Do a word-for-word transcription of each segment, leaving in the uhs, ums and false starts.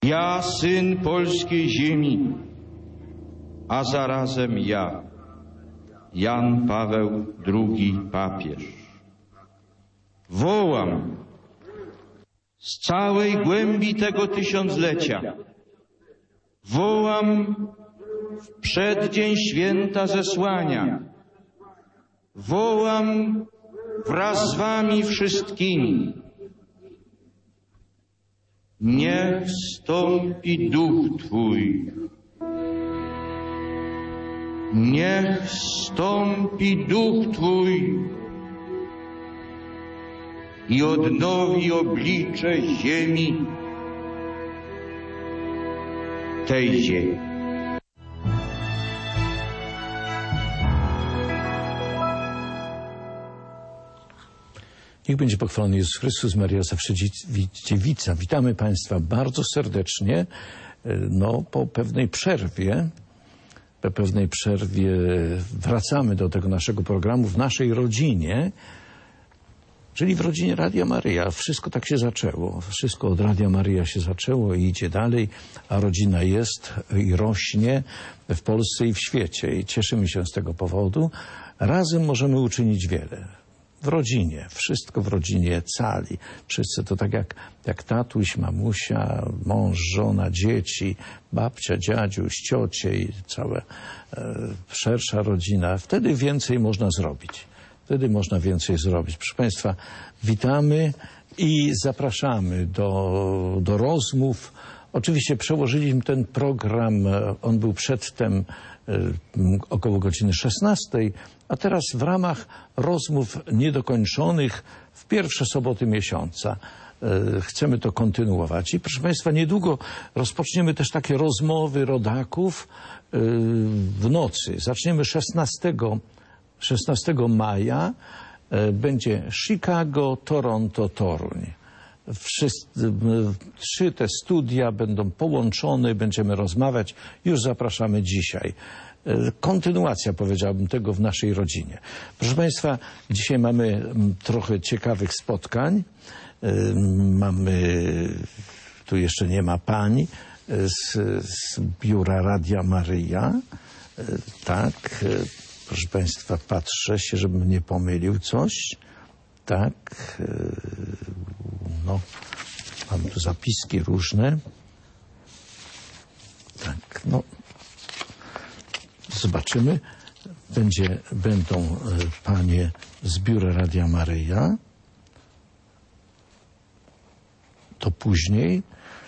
Ja, syn polskiej ziemi, a zarazem ja, Jan Paweł drugi papież, wołam z całej głębi tego tysiąclecia, wołam w przeddzień święta zesłania, wołam wraz z wami wszystkimi. Niech stąpi duch Twój, niech stąpi duch Twój i odnowi oblicze ziemi, tej ziemi. Niech będzie pochwalony Jezus Chrystus, Maria zawsze dziewica. Witamy Państwa bardzo serdecznie, no po pewnej przerwie. Po pewnej przerwie wracamy do tego naszego programu w naszej rodzinie, czyli w rodzinie Radia Maryja. Wszystko tak się zaczęło. Wszystko od Radia Maryja się zaczęło i idzie dalej, a rodzina jest i rośnie w Polsce i w świecie. I cieszymy się z tego powodu. Razem możemy uczynić wiele. W rodzinie, wszystko w rodzinie cali. Wszyscy to tak jak, jak tatuś, mamusia, mąż, żona, dzieci, babcia, dziadziuś, ciocie i cała e, szersza rodzina. Wtedy więcej można zrobić. Wtedy można więcej zrobić. Proszę Państwa, witamy i zapraszamy do, do rozmów. Oczywiście przełożyliśmy ten program, on był przedtem około godziny szesnastej, a teraz w ramach rozmów niedokończonych w pierwsze soboty miesiąca chcemy to kontynuować. I proszę Państwa, niedługo rozpoczniemy też takie rozmowy rodaków w nocy. Zaczniemy szesnastego maja, będzie Chicago, Toronto, Toruń. Wszyscy, trzy te studia będą połączone, będziemy rozmawiać. Już zapraszamy dzisiaj. Kontynuacja, powiedziałbym, tego w naszej rodzinie. Proszę Państwa, dzisiaj mamy trochę ciekawych spotkań. Mamy, tu jeszcze nie ma pań z, z biura Radia Maryja. Tak, proszę Państwa, patrzę się, żebym nie pomylił coś. Tak, no, mam tu zapiski różne. Tak, no, zobaczymy. Będzie, będą panie z biura Radia Maryja. To później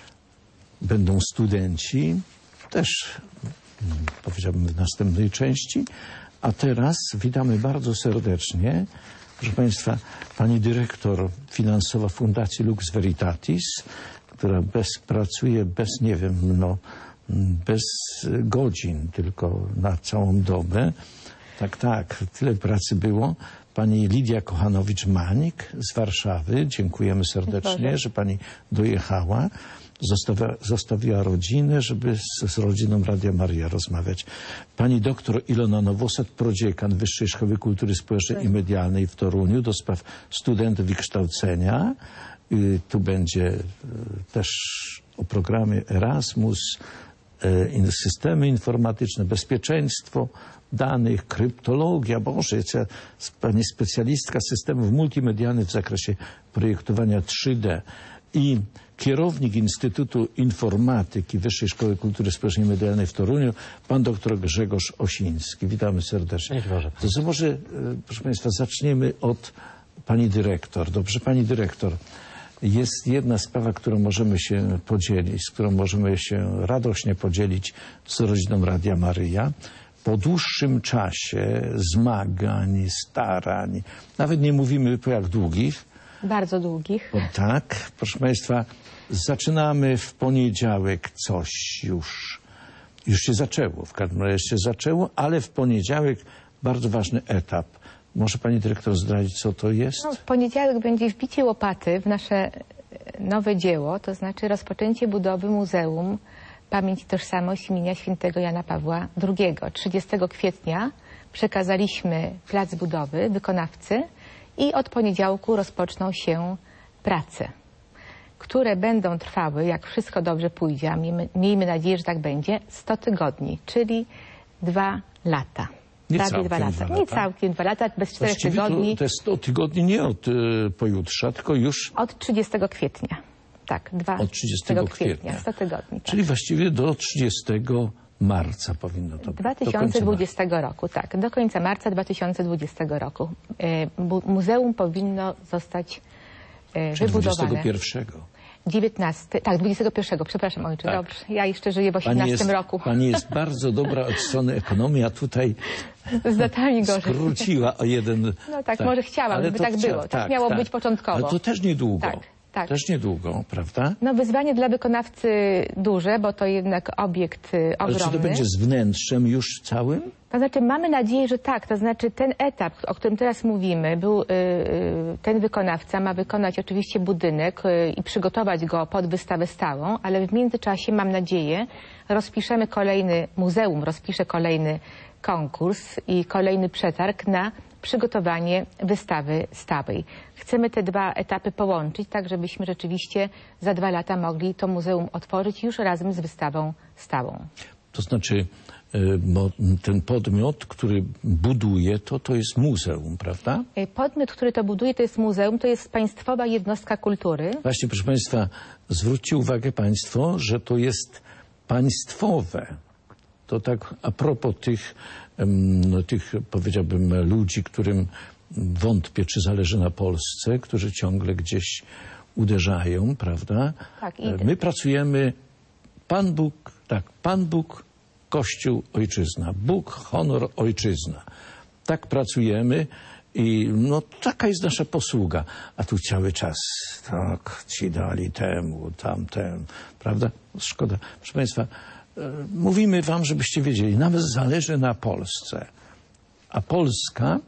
będą studenci, też powiedziałbym w następnej części. A teraz witamy bardzo serdecznie, proszę Państwa, pani dyrektor finansowa Fundacji Lux Veritatis, która bez, pracuje bez, nie wiem, no, bez godzin, tylko na całą dobę. Tak, tak, tyle pracy było. Pani Lidia Kochanowicz-Mańk z Warszawy. Dziękujemy serdecznie, że pani dojechała. Zostawia, zostawiła rodzinę, żeby z, z rodziną Radia Maryja rozmawiać. Pani doktor Ilona Nowosad, prodziekan Wyższej Szkoły Kultury Społecznej i Medialnej w Toruniu do spraw studentów i kształcenia. Y, tu będzie y, też o programie Erasmus, y, systemy informatyczne, bezpieczeństwo danych, kryptologia, Boże, pani specjalistka systemów multimedialnych w zakresie projektowania trzy D i kierownik Instytutu Informatyki Wyższej Szkoły Kultury Społecznej i Medialnej w Toruniu, pan doktor Grzegorz Osiński. Witamy serdecznie. To może, proszę Państwa, zaczniemy od pani dyrektor. Dobrze, pani dyrektor, jest jedna sprawa, którą możemy się podzielić, z którą możemy się radośnie podzielić z rodziną Radia Maryja. Po dłuższym czasie zmagań, starań, nawet nie mówimy po jak długich. Bardzo długich. O, tak, proszę Państwa, zaczynamy w poniedziałek coś już. Już się zaczęło, w każdym razie się zaczęło, ale w poniedziałek bardzo ważny etap. Może pani dyrektor zdradzić, co to jest? No, w poniedziałek będzie wbicie łopaty w nasze nowe dzieło, to znaczy rozpoczęcie budowy Muzeum Pamięć i Tożsamość imienia świętego Jana Pawła drugiego. trzydziestego kwietnia przekazaliśmy plac budowy wykonawcy i od poniedziałku rozpoczną się prace. które będą trwały, jak wszystko dobrze pójdzie, a miejmy, miejmy nadzieję, że tak będzie, sto tygodni, czyli dwa lata. Nie Prawie całkiem dwa lata. dwa lata. Nie całkiem dwa lata, bez czterech Właściwie tygodni. to te sto tygodni nie od y, pojutrza, tylko już Od trzydziestego kwietnia. Tak, dwa, od trzydziestego kwietnia. sto tygodni. Tak. Czyli właściwie do trzydziestego marca powinno to być. dwa tysiące dwudziestego roku, tak. Do końca marca dwa tysiące dwudziestego roku. E, bu- muzeum powinno zostać e, wybudowane. dwudziestego pierwszego. dziewiętnastego, tak, dwudziestego pierwszego, przepraszam ojcze, Tak. dobrze. Ja jeszcze żyję w Pani osiemnastym jest, roku. pani jest bardzo dobra od strony ekonomii, a tutaj Z datami gorzej. skróciła o jeden... No tak, może chciałam, żeby to tak chcia- było. Tak miało być początkowo. Ale to też niedługo. Tak, tak. Też niedługo, prawda? No wyzwanie dla wykonawcy duże, bo to jednak obiekt y, Ale ogromny. czy to będzie z wnętrzem już całym? To znaczy mamy nadzieję, że tak. To znaczy ten etap, o którym teraz mówimy, był, y, y, ten wykonawca ma wykonać oczywiście budynek y, i przygotować go pod wystawę stałą, ale w międzyczasie mam nadzieję rozpiszemy kolejny muzeum, rozpisze kolejny konkurs i kolejny przetarg na przygotowanie wystawy stałej. Chcemy te dwa etapy połączyć, tak żebyśmy rzeczywiście za dwa lata mogli to muzeum otworzyć już razem z wystawą stałą. To znaczy y, bo ten podmiot, który buduje to, to jest muzeum, prawda? Podmiot, który to buduje, to jest muzeum, to jest państwowa jednostka kultury. Właśnie, proszę Państwa, zwróćcie uwagę Państwo, że to jest państwowe. To tak a propos tych, em, no, tych powiedziałbym, ludzi, którym wątpię, czy zależy na Polsce, którzy ciągle gdzieś uderzają, prawda? Tak, i- E, My pracujemy, Pan Bóg, tak, Pan Bóg, Kościół, Ojczyzna. Bóg, honor, Ojczyzna. Tak pracujemy i no taka jest nasza posługa. A tu cały czas, tak, ci dali temu, tamtemu, prawda? Szkoda. Proszę Państwa, e, mówimy Wam, żebyście wiedzieli, nam zależy na Polsce. A Polska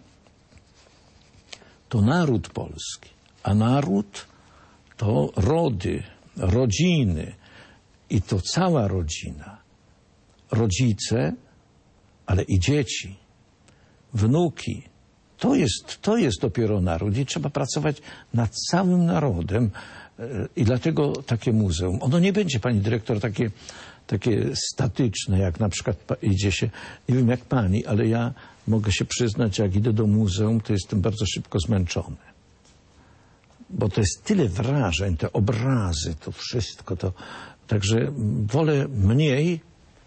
to naród polski, a naród to rody, rodziny i to cała rodzina. Rodzice, ale i dzieci, wnuki. To jest, to jest dopiero naród i trzeba pracować nad całym narodem e, i dlatego takie muzeum. Ono nie będzie, pani dyrektor, takie, takie statyczne, jak na przykład pa- idzie się, nie wiem jak pani, ale ja mogę się przyznać, jak idę do muzeum, to jestem bardzo szybko zmęczony. Bo to jest tyle wrażeń, te obrazy, to wszystko, to także wolę mniej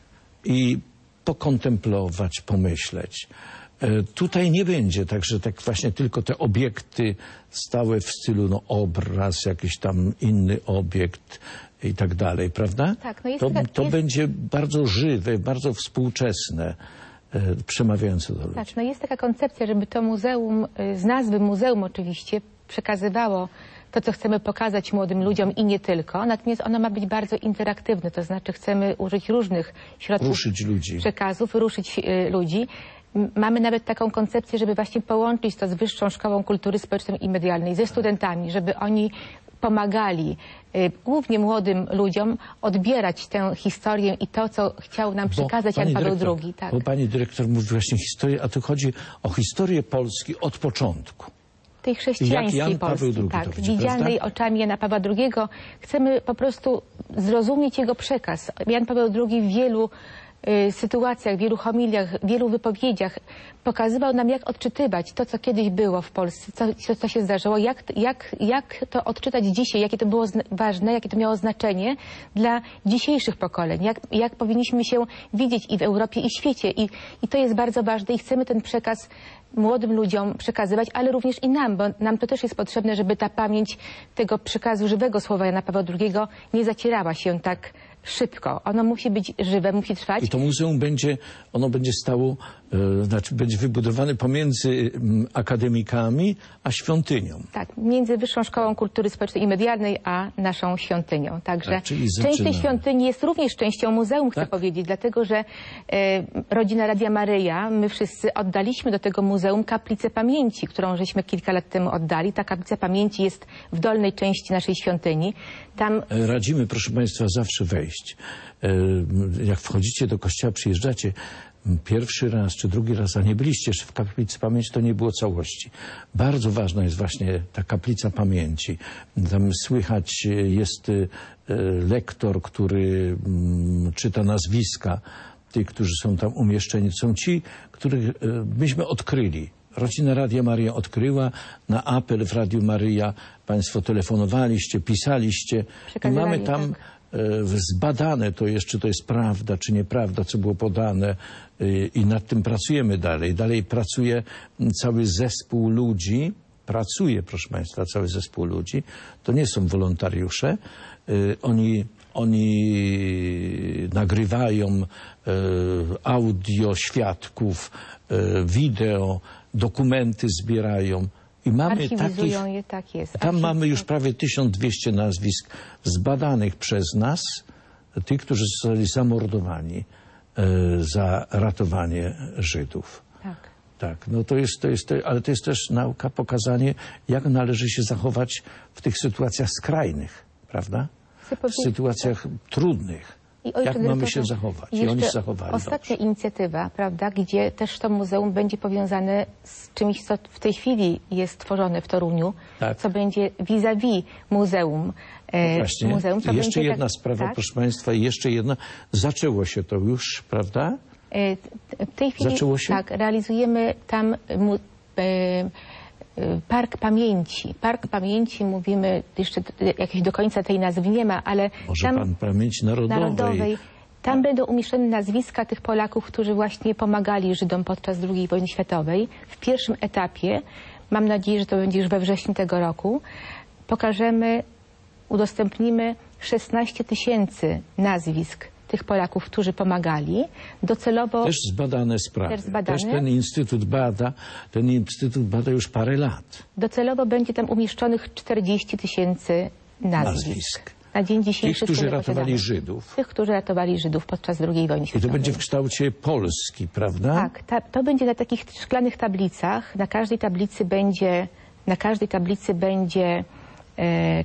i pokontemplować, pomyśleć. E, Tutaj nie będzie, także tak właśnie tylko te obiekty stałe w stylu no, obraz, jakiś tam inny obiekt i tak dalej, prawda? Tak, no jest to taka- to jest- będzie bardzo żywe, bardzo współczesne, e, przemawiające do ludzi. Tak, no jest taka koncepcja, żeby to muzeum, y, z nazwy muzeum oczywiście, przekazywało to, co chcemy pokazać młodym ludziom i nie tylko. Natomiast ono ma być bardzo interaktywne, to znaczy chcemy użyć różnych środków Ruszyć ludzi. przekazów, ruszyć y, ludzi. M- Mamy nawet taką koncepcję, żeby właśnie połączyć to z Wyższą Szkołą Kultury Społecznej i Medialnej, ze studentami, żeby oni pomagali y, głównie młodym ludziom odbierać tę historię i to, co chciał nam przekazać Jan pani Paweł dyrektor, drugi. Tak. Bo pani dyrektor mówi właśnie historię, a tu chodzi o historię Polski od początku. Tej chrześcijańskiej Jak Jan Paweł Polski, drugi tak, to widzi, widzianej prawda? oczami Jana Pawła drugiego. Chcemy po prostu zrozumieć jego przekaz. Jan Paweł drugi w wielu y, sytuacjach, w wielu homiliach, w wielu wypowiedziach pokazywał nam, jak odczytywać to, co kiedyś było w Polsce, co, co, co się zdarzyło, jak, jak, jak to odczytać dzisiaj, jakie to było zna- ważne, jakie to miało znaczenie dla dzisiejszych pokoleń, jak, jak powinniśmy się widzieć i w Europie, i w świecie. I, I to jest bardzo ważne i chcemy ten przekaz młodym ludziom przekazywać, ale również i nam, bo nam to też jest potrzebne, żeby ta pamięć tego przekazu żywego słowa Jana Pawła drugiego nie zacierała się tak szybko. Ono musi być żywe, musi trwać. I to muzeum będzie, ono będzie stało, e, znaczy będzie wybudowane pomiędzy mm, akademikami a świątynią. Tak, między Wyższą Szkołą Kultury Społecznej i Medialnej a naszą świątynią. Także Tak, czyli część tej zaczynamy. świątyni jest również częścią muzeum, chcę Tak. powiedzieć, dlatego że e, rodzina Radia Maryja, my wszyscy oddaliśmy do tego muzeum kaplicę pamięci, którą żeśmy kilka lat temu oddali. Ta kaplica pamięci jest w dolnej części naszej świątyni. Tam E, Radzimy, proszę Państwa, zawsze wejść. E, Jak wchodzicie do kościoła, przyjeżdżacie, pierwszy raz czy drugi raz, a nie byliście jeszcze w Kaplicy Pamięci, to nie było całości. Bardzo ważna jest właśnie ta Kaplica Pamięci. Tam słychać jest lektor, który czyta nazwiska tych, którzy są tam umieszczeni. To są ci, których myśmy odkryli. Rodzina Radia Maryja odkryła, na apel w Radiu Maryja państwo telefonowaliście, pisaliście i mamy tam tak. zbadane to jeszcze, to jest prawda czy nieprawda, co było podane i nad tym pracujemy dalej. Dalej pracuje cały zespół ludzi, pracuje, proszę państwa, cały zespół ludzi. To nie są wolontariusze. Oni, oni nagrywają audio świadków, wideo, dokumenty zbierają. I mamy takich, je, tak jest. tam mamy już prawie tysiąc dwieście nazwisk zbadanych przez nas, tych, którzy zostali zamordowani e, za ratowanie Żydów. Tak. Tak, no to jest, to jest, to, ale to jest też nauka, pokazanie, jak należy się zachować w tych sytuacjach skrajnych, prawda? W sytuacjach trudnych. I jak mamy się zachować? I oni się zachowali ostatnia dobrze. inicjatywa, prawda, gdzie też to muzeum będzie powiązane z czymś, co w tej chwili jest tworzone w Toruniu, tak. co będzie vis-a-vis muzeum. No właśnie. muzeum jeszcze będzie jedna tak, sprawa, tak? proszę państwa, jeszcze jedna. Zaczęło się to już, prawda? W tej chwili Zaczęło się? Tak, realizujemy tam mu, e, Park Pamięci. Park Pamięci, mówimy, jeszcze jakieś do końca tej nazwy nie ma, ale może tam, pan Pamięci Narodowej. Narodowej. Tam będą umieszczone nazwiska tych Polaków, którzy właśnie pomagali Żydom podczas drugiej wojny światowej. W pierwszym etapie, mam nadzieję, że to będzie już we wrześniu tego roku, pokażemy, udostępnimy szesnaście tysięcy nazwisk tych Polaków, którzy pomagali. Docelowo... Też zbadane sprawy. Też, zbadane. Też ten instytut bada, ten instytut bada już parę lat. Docelowo będzie tam umieszczonych czterdzieści tysięcy nazwisk. nazwisk. Na dzień dzisiejszy. Tych, którzy ratowali Żydów. Tych, którzy ratowali Żydów podczas drugiej wojny światowej. I to będzie w kształcie Polski, prawda? Tak. Ta, to będzie na takich szklanych tablicach. Na każdej tablicy będzie, na każdej tablicy będzie e,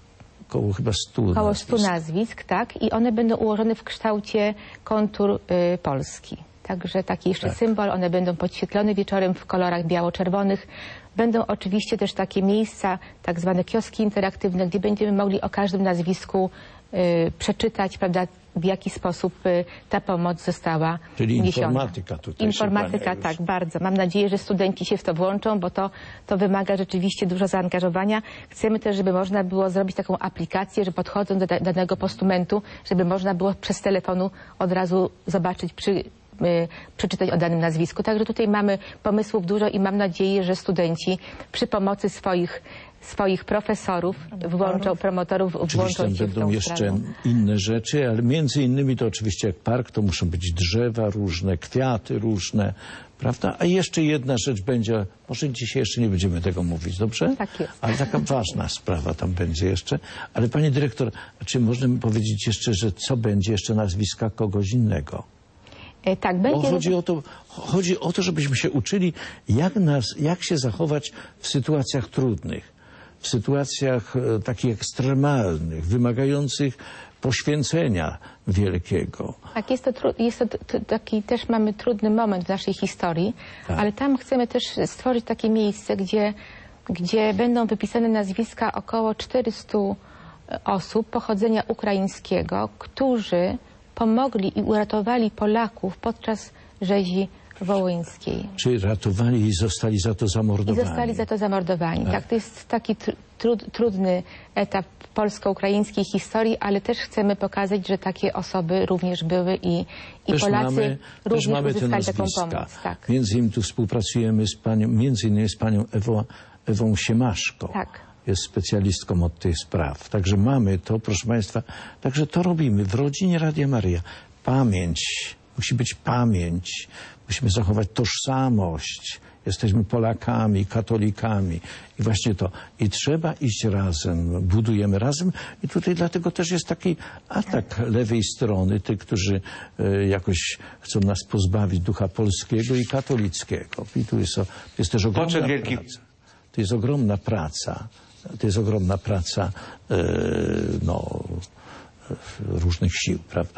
Koło chyba stu Koło nazwisk. stu nazwisk, tak. I one będą ułożone w kształcie kontur y, Polski. Także taki jeszcze tak. symbol. One będą podświetlone wieczorem w kolorach biało-czerwonych. Będą oczywiście też takie miejsca, tak zwane kioski interaktywne, gdzie będziemy mogli o każdym nazwisku y, przeczytać, prawda, w jaki sposób y, ta pomoc została Czyli niesiona. informatyka tutaj. Informatyka, tak, bardzo. Mam nadzieję, że studenci się w to włączą, bo to, to wymaga rzeczywiście dużo zaangażowania. Chcemy też, żeby można było zrobić taką aplikację, że podchodząc do danego postumentu, żeby można było przez telefonu od razu zobaczyć, przy, y, przeczytać o danym nazwisku. Także tutaj mamy pomysłów dużo i mam nadzieję, że studenci przy pomocy swoich swoich profesorów, włączą, promotorów, włączą oczywiście się w tą będą jeszcze sprawę. inne rzeczy, ale między innymi to oczywiście jak park, to muszą być drzewa różne, kwiaty różne, prawda? A jeszcze jedna rzecz będzie, może dzisiaj jeszcze nie będziemy tego mówić, dobrze? Tak jest. Ale taka ważna sprawa tam będzie jeszcze. Ale pani dyrektor, czy można mi powiedzieć jeszcze, że co będzie jeszcze nazwiska kogoś innego? E, tak, będzie... Bo chodzi o to, chodzi o to, żebyśmy się uczyli, jak, nas, jak się zachować w sytuacjach trudnych. W sytuacjach e, takich ekstremalnych, wymagających poświęcenia wielkiego. Tak, jest to, jest to t- taki też mamy trudny moment w naszej historii, tak. Ale tam chcemy też stworzyć takie miejsce, gdzie, gdzie będą wypisane nazwiska około czterystu osób pochodzenia ukraińskiego, którzy pomogli i uratowali Polaków podczas rzezi wołyńskiej. Czy ratowali i zostali za to zamordowani? I zostali za to zamordowani. Tak, tak to jest taki tr trud, trudny etap polsko-ukraińskiej historii, ale też chcemy pokazać, że takie osoby również były i, i też Polacy mamy, również też mamy uzyskali te taką nazwiska. pomoc. Tak. Między innymi tu współpracujemy z panią, między innymi z panią Ewą, Ewą Siemaszko. Tak. Jest specjalistką od tych spraw. Także mamy to, proszę państwa, także to robimy w rodzinie Radia Maryja. Pamięć, musi być pamięć, musimy zachować tożsamość. Jesteśmy Polakami, katolikami i właśnie to. I trzeba iść razem, budujemy razem i tutaj dlatego też jest taki atak lewej strony, tych, którzy e, jakoś chcą nas pozbawić ducha polskiego i katolickiego. I tu jest, to jest też ogromna Poczet wielki. praca. To jest ogromna praca. To jest ogromna praca e, no, różnych sił, prawda?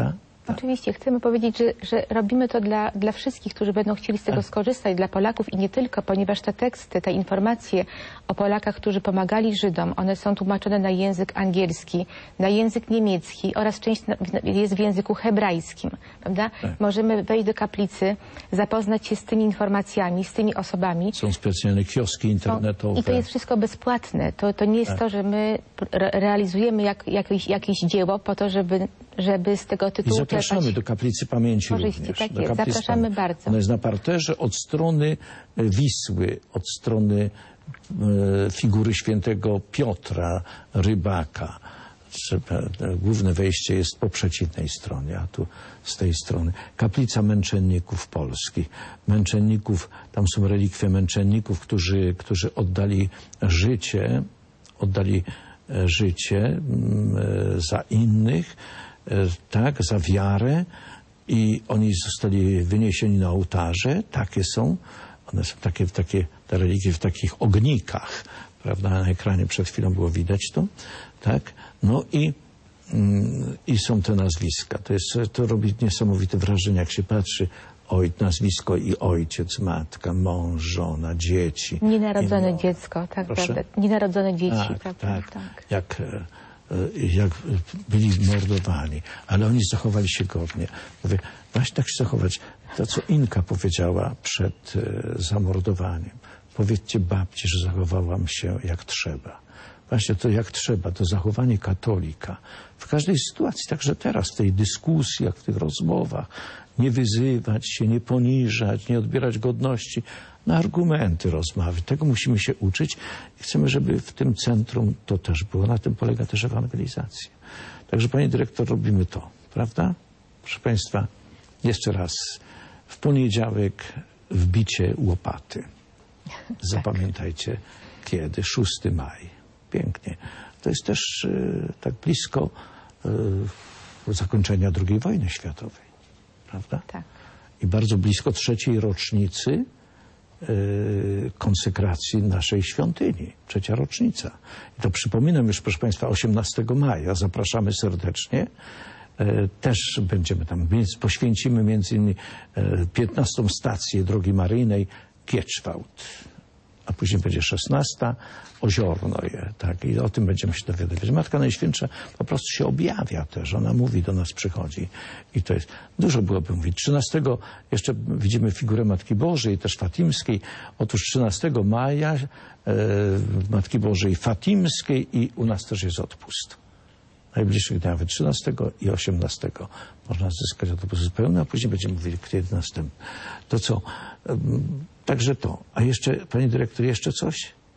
Oczywiście chcemy powiedzieć, że, że robimy to dla, dla wszystkich, którzy będą chcieli z tego Tak. skorzystać, dla Polaków i nie tylko, ponieważ te teksty, te informacje o Polakach, którzy pomagali Żydom, one są tłumaczone na język angielski, na język niemiecki oraz część na, jest w języku hebrajskim, prawda? Tak. Możemy wejść do kaplicy, zapoznać się z tymi informacjami, z tymi osobami. Są specjalne kioski internetowe. I to jest wszystko bezpłatne. To, to nie jest Tak. to, że my re realizujemy jak, jakieś, jakieś dzieło po to, żeby, żeby z tego I tytułu zapraszamy czerpać do Kaplicy Pamięci korzyści. również. Tak do jest, Kaplicy zapraszamy Pamięci. bardzo. Ona jest na parterze od strony e, Wisły, od strony e, figury świętego Piotra, Rybaka. Trzeba- e, Główne wejście jest po przeciwnej stronie, a tu z tej strony. Kaplica Męczenników Polskich. Męczenników, tam są relikwie męczenników, którzy, którzy oddali życie, oddali e, życie mm, e, za innych, e, tak, za wiarę i oni zostali wyniesieni na ołtarze. Takie są. One są takie, takie te religie w takich ognikach, prawda? Na ekranie przed chwilą było widać to, tak? No i, mm, i są te nazwiska. To jest, to robi niesamowite wrażenie, jak się patrzy, oj, nazwisko i ojciec, matka, mąż, żona, dzieci. Nienarodzone imiona. dziecko, tak, Proszę? prawda? Nienarodzone dzieci, Tak, prawda? tak, Jak, e, e, jak byli mordowani, ale oni zachowali się godnie. Mówię, właśnie tak się zachować. To, co Inka powiedziała przed e, zamordowaniem. Powiedzcie babci, że zachowałam się jak trzeba. Właśnie to jak trzeba, to zachowanie katolika. W każdej sytuacji, także teraz, w tej dyskusjach, w tych rozmowach, nie wyzywać się, nie poniżać, nie odbierać godności, na argumenty rozmawiać. Tego musimy się uczyć i chcemy, żeby w tym centrum to też było. Na tym polega też ewangelizacja. Także, pani dyrektor, robimy to, prawda? Proszę państwa, jeszcze raz, w poniedziałek wbicie łopaty. Zapamiętajcie kiedy, szóstego maja. Pięknie. To jest też e, tak blisko e, zakończenia drugiej wojny światowej, prawda? Tak. I bardzo blisko trzeciej rocznicy e, konsekracji naszej świątyni. Trzecia rocznica. I to przypominam już, proszę państwa, osiemnastego maja. Zapraszamy serdecznie. E, też będziemy tam, więc poświęcimy między innymi e, piętnastą stację drogi maryjnej Kieczwałt. A później będzie szesnasta, Oziorno je, tak, i o tym będziemy się dowiadywać. Matka Najświętsza po prostu się objawia też, ona mówi, do nas przychodzi i to jest, dużo byłoby mówić. trzynastego jeszcze widzimy figurę Matki Bożej, też fatimskiej. Otóż trzynastego maja e, Matki Bożej fatimskiej i u nas też jest odpust. Najbliższych dniach, nawet trzynastego i osiemnastego można zyskać autobusy pełne, a później będziemy mówili, kiedy następny. To co? Um, Także to. A jeszcze, pani dyrektor, jeszcze coś?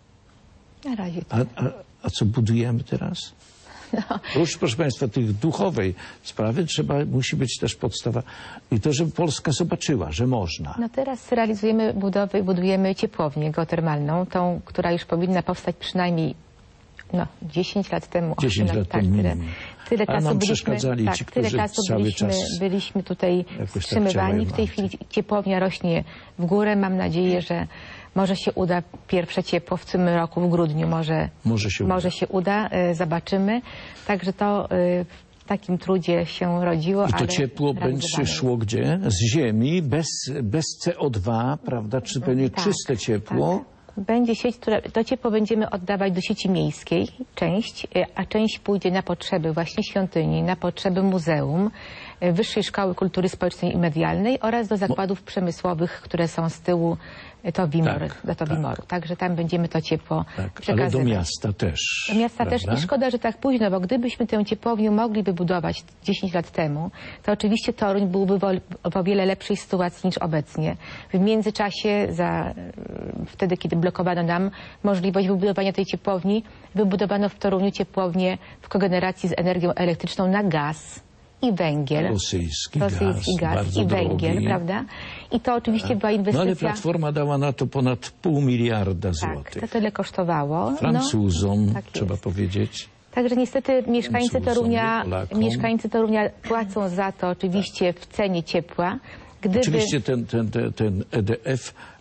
Na razie A, a, a co budujemy teraz? No. Prócz, proszę państwa, tych duchowej sprawy trzeba, musi być też podstawa i to, żeby Polska zobaczyła, że można. No teraz realizujemy budowę, budujemy ciepłownię geotermalną, tą, która już powinna powstać przynajmniej no, dziesięć lat temu. dziesięć osiem lat tak, temu tyle, minimum. tyle Ale czasu nam byliśmy, przeszkadzali tak, ci, tyle którzy czasu cały byliśmy, czas byliśmy tutaj tak wstrzymywani. W tej działają. chwili ciepłownia rośnie w górę. Mam nadzieję, że może się uda pierwsze ciepło w tym roku, w grudniu może, Może się może uda. się uda. E, Zobaczymy. Także to e, w takim trudzie się rodziło. I to ale ciepło będzie realizowane szło gdzie? Z ziemi, bez, bez C O dwa, prawda? Czy będzie Tak, czyste ciepło? tak. Będzie sieć, która, to ciepło będziemy oddawać do sieci miejskiej, część, y, a część pójdzie na potrzeby właśnie świątyni, na potrzeby muzeum, y, Wyższej Szkoły Kultury Społecznej i Medialnej oraz do zakładów przemysłowych, które są z tyłu y, Tobimor, Tak, do Tobimoru. Także tam będziemy to ciepło Tak, ale przekazywać. do miasta też. Do miasta też prawda? i szkoda, że tak późno, bo gdybyśmy tę ciepłownię mogli wybudować dziesięć lat temu, to oczywiście Toruń byłby w o, w o wiele lepszej sytuacji niż obecnie. W międzyczasie, za, wtedy kiedy blokowano nam możliwość wybudowania tej ciepłowni, wybudowano w Toruniu ciepłownię w kogeneracji z energią elektryczną na gaz i węgiel. Rosyjski, Rosyjski gaz, gaz bardzo i węgiel, drogi. prawda? I to oczywiście była No inwestycja. ale Platforma dała na to ponad pół miliarda Tak, złotych. to tyle kosztowało. No, Francuzom, tak trzeba jest. powiedzieć. Także niestety mieszkańcy Francuzom, Torunia, Polakom. mieszkańcy Torunia płacą za to oczywiście w cenie ciepła. Gdyby, Oczywiście ten, ten, ten, ten E D F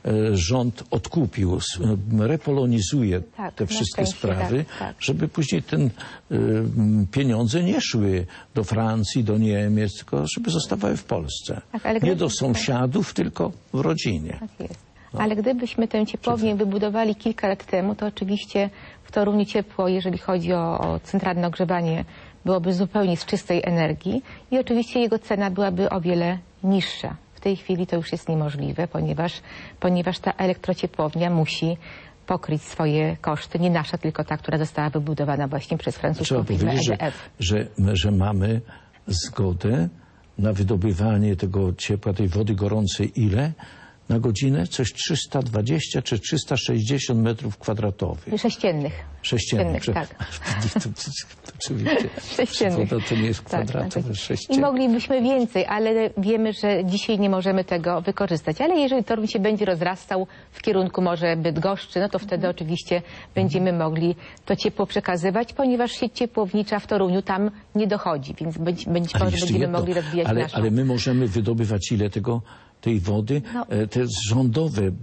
rząd odkupił, s- repolonizuje Tak, te na wszystkie szczęście, sprawy, tak, tak. żeby później ten y, pieniądze nie szły do Francji, do Niemiec, tylko żeby zostawały w Polsce. Tak, ale nie gdyby- do sąsiadów, tylko w rodzinie. Tak jest. Ale gdybyśmy tę ciepłownię wybudowali kilka lat temu, to oczywiście w Toruniu ciepło, jeżeli chodzi o, o centralne ogrzewanie, byłoby zupełnie z czystej energii i oczywiście jego cena byłaby o wiele niższa. W tej chwili to już jest niemożliwe, ponieważ, ponieważ ta elektrociepłownia musi pokryć swoje koszty. Nie nasza, tylko ta, która została wybudowana właśnie przez francuską Trzeba firmę powiedzieć, że, E D F. że, że mamy zgodę na wydobywanie tego ciepła, tej wody gorącej ile? Na godzinę? Coś trzysta dwadzieścia czy trzysta sześćdziesiąt metrów kwadratowych. Sześciennych. Sześciennych. Sześciennych, prze- tak. To, to, oczywiście. Sześciennych. Woda to nie jest Tak, kwadratowe, tak. I sześciennych. moglibyśmy więcej, ale wiemy, że dzisiaj nie możemy tego wykorzystać. Ale jeżeli Toruń się będzie rozrastał w kierunku może Bydgoszczy, no to wtedy oczywiście będziemy mogli to ciepło przekazywać, ponieważ sieć ciepłownicza w Toruniu tam nie dochodzi, więc być, być Ale może jeszcze będziemy jedno, mogli rozwijać ale, naszą. ale my możemy wydobywać ile tego, tej wody? No. E, Te rządowe e,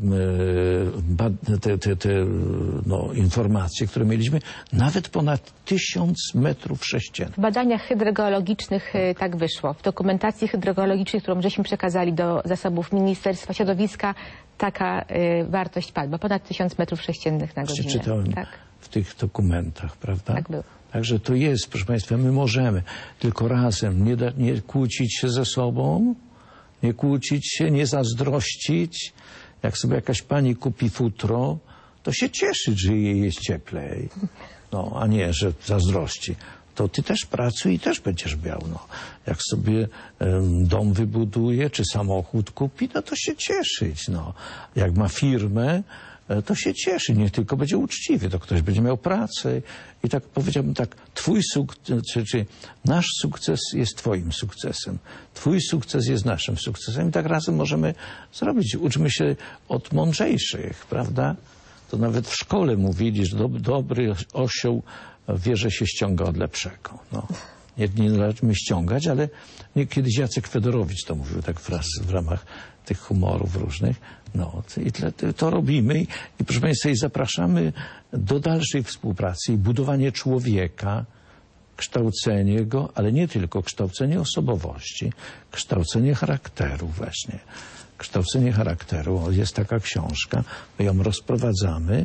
bad- te, te, te no, informacje, które mieliśmy, nawet ponad tysiąc metrów sześciennych. W badaniach hydrogeologicznych y, tak wyszło. W dokumentacji hydrogeologicznej, którą żeśmy przekazali do zasobów Ministerstwa Środowiska, taka y, wartość padła. Ponad tysiąc metrów sześciennych na godzinę. Czytałem Tak. w tych dokumentach, prawda? Tak było. Także to jest, proszę Państwa, my możemy tylko razem nie, da, nie kłócić się ze sobą, nie kłócić się, nie zazdrościć. Jak sobie jakaś pani kupi futro, to się cieszyć, że jej jest cieplej. No, a nie, że zazdrości. To ty też pracuj i też będziesz miał. No. Jak sobie em, dom wybuduje, czy samochód kupi, no to się cieszyć. No. Jak ma firmę, e, to się cieszy. Nie tylko będzie uczciwy, to ktoś będzie miał pracę. I tak powiedziałbym tak, twój sukces, czy, czy nasz sukces jest twoim sukcesem. Twój sukces jest naszym sukcesem. I tak razem możemy zrobić. Uczmy się od mądrzejszych, prawda? To nawet w szkole mówili, że dob- dobry osioł wieże się ściąga od lepszego. No. Nie, nie należy ściągać, ale nie, kiedyś Jacek Fedorowicz to mówił tak wraz, w ramach tych humorów różnych. No, i tle, to robimy i, i proszę Państwa, i zapraszamy do dalszej współpracy i budowanie człowieka, kształcenie go, ale nie tylko kształcenie osobowości, kształcenie charakteru właśnie. Kształcenie charakteru. Jest taka książka, my ją rozprowadzamy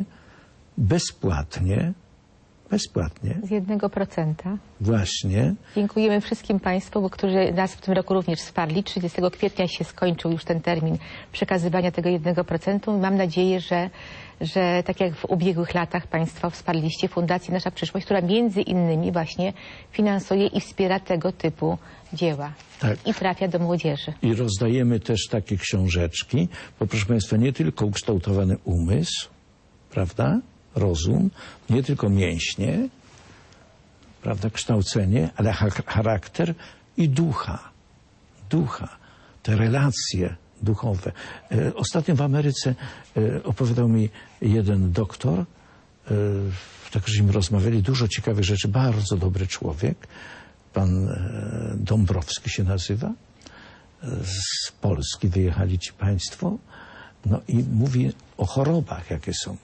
bezpłatnie, bezpłatnie, Z jednego procenta. właśnie. Dziękujemy wszystkim Państwu, bo którzy nas w tym roku również wsparli. trzydziestego kwietnia się skończył już ten termin przekazywania tego jednego procenta. Mam nadzieję, że, że tak jak w ubiegłych latach Państwo wsparliście Fundację Nasza Przyszłość, która między innymi właśnie finansuje i wspiera tego typu dzieła. Tak. I trafia do młodzieży. I rozdajemy też takie książeczki, bo proszę Państwa, nie tylko ukształtowany umysł, prawda, rozum, nie tylko mięśnie, prawda, kształcenie, ale ha- charakter i ducha. Ducha, te relacje duchowe. E, ostatnio w Ameryce e, opowiadał mi jeden doktor, e, tak żeśmy rozmawiali, dużo ciekawych rzeczy, bardzo dobry człowiek, pan e, Dąbrowski się nazywa, e, z Polski wyjechali ci państwo, no i mówi o chorobach, jakie są.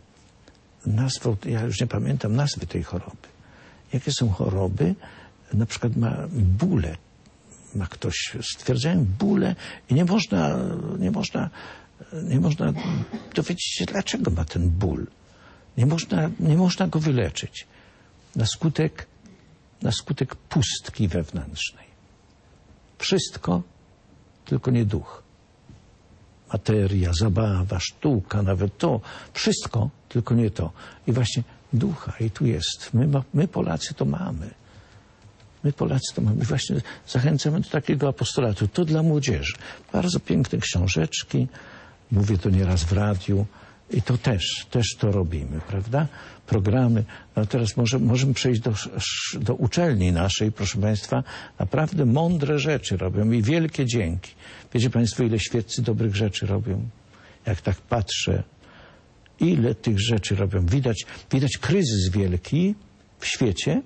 Nazwał, ja już nie pamiętam nazwy tej choroby. Jakie są choroby? Na przykład ma bóle. Ma ktoś, stwierdzają bóle i nie można, nie można, nie można dowiedzieć się, dlaczego ma ten ból. Nie można, nie można go wyleczyć. Na skutek, na skutek pustki wewnętrznej. Wszystko, tylko nie duch. Materia, zabawa, sztuka, nawet to. Wszystko, tylko nie to. I właśnie ducha. I tu jest. My, ma, my Polacy to mamy. My Polacy to mamy. I właśnie zachęcamy do takiego apostolatu. To dla młodzieży. Bardzo piękne książeczki. Mówię to nieraz w radiu. I to też, też to robimy, prawda? Programy. No teraz może, możemy przejść do, do uczelni naszej, proszę Państwa. Naprawdę mądre rzeczy robią i wielkie dzięki. Wiecie Państwo, ile świeccy dobrych rzeczy robią? Jak tak patrzę, ile tych rzeczy robią. Widać, widać kryzys wielki w świecie,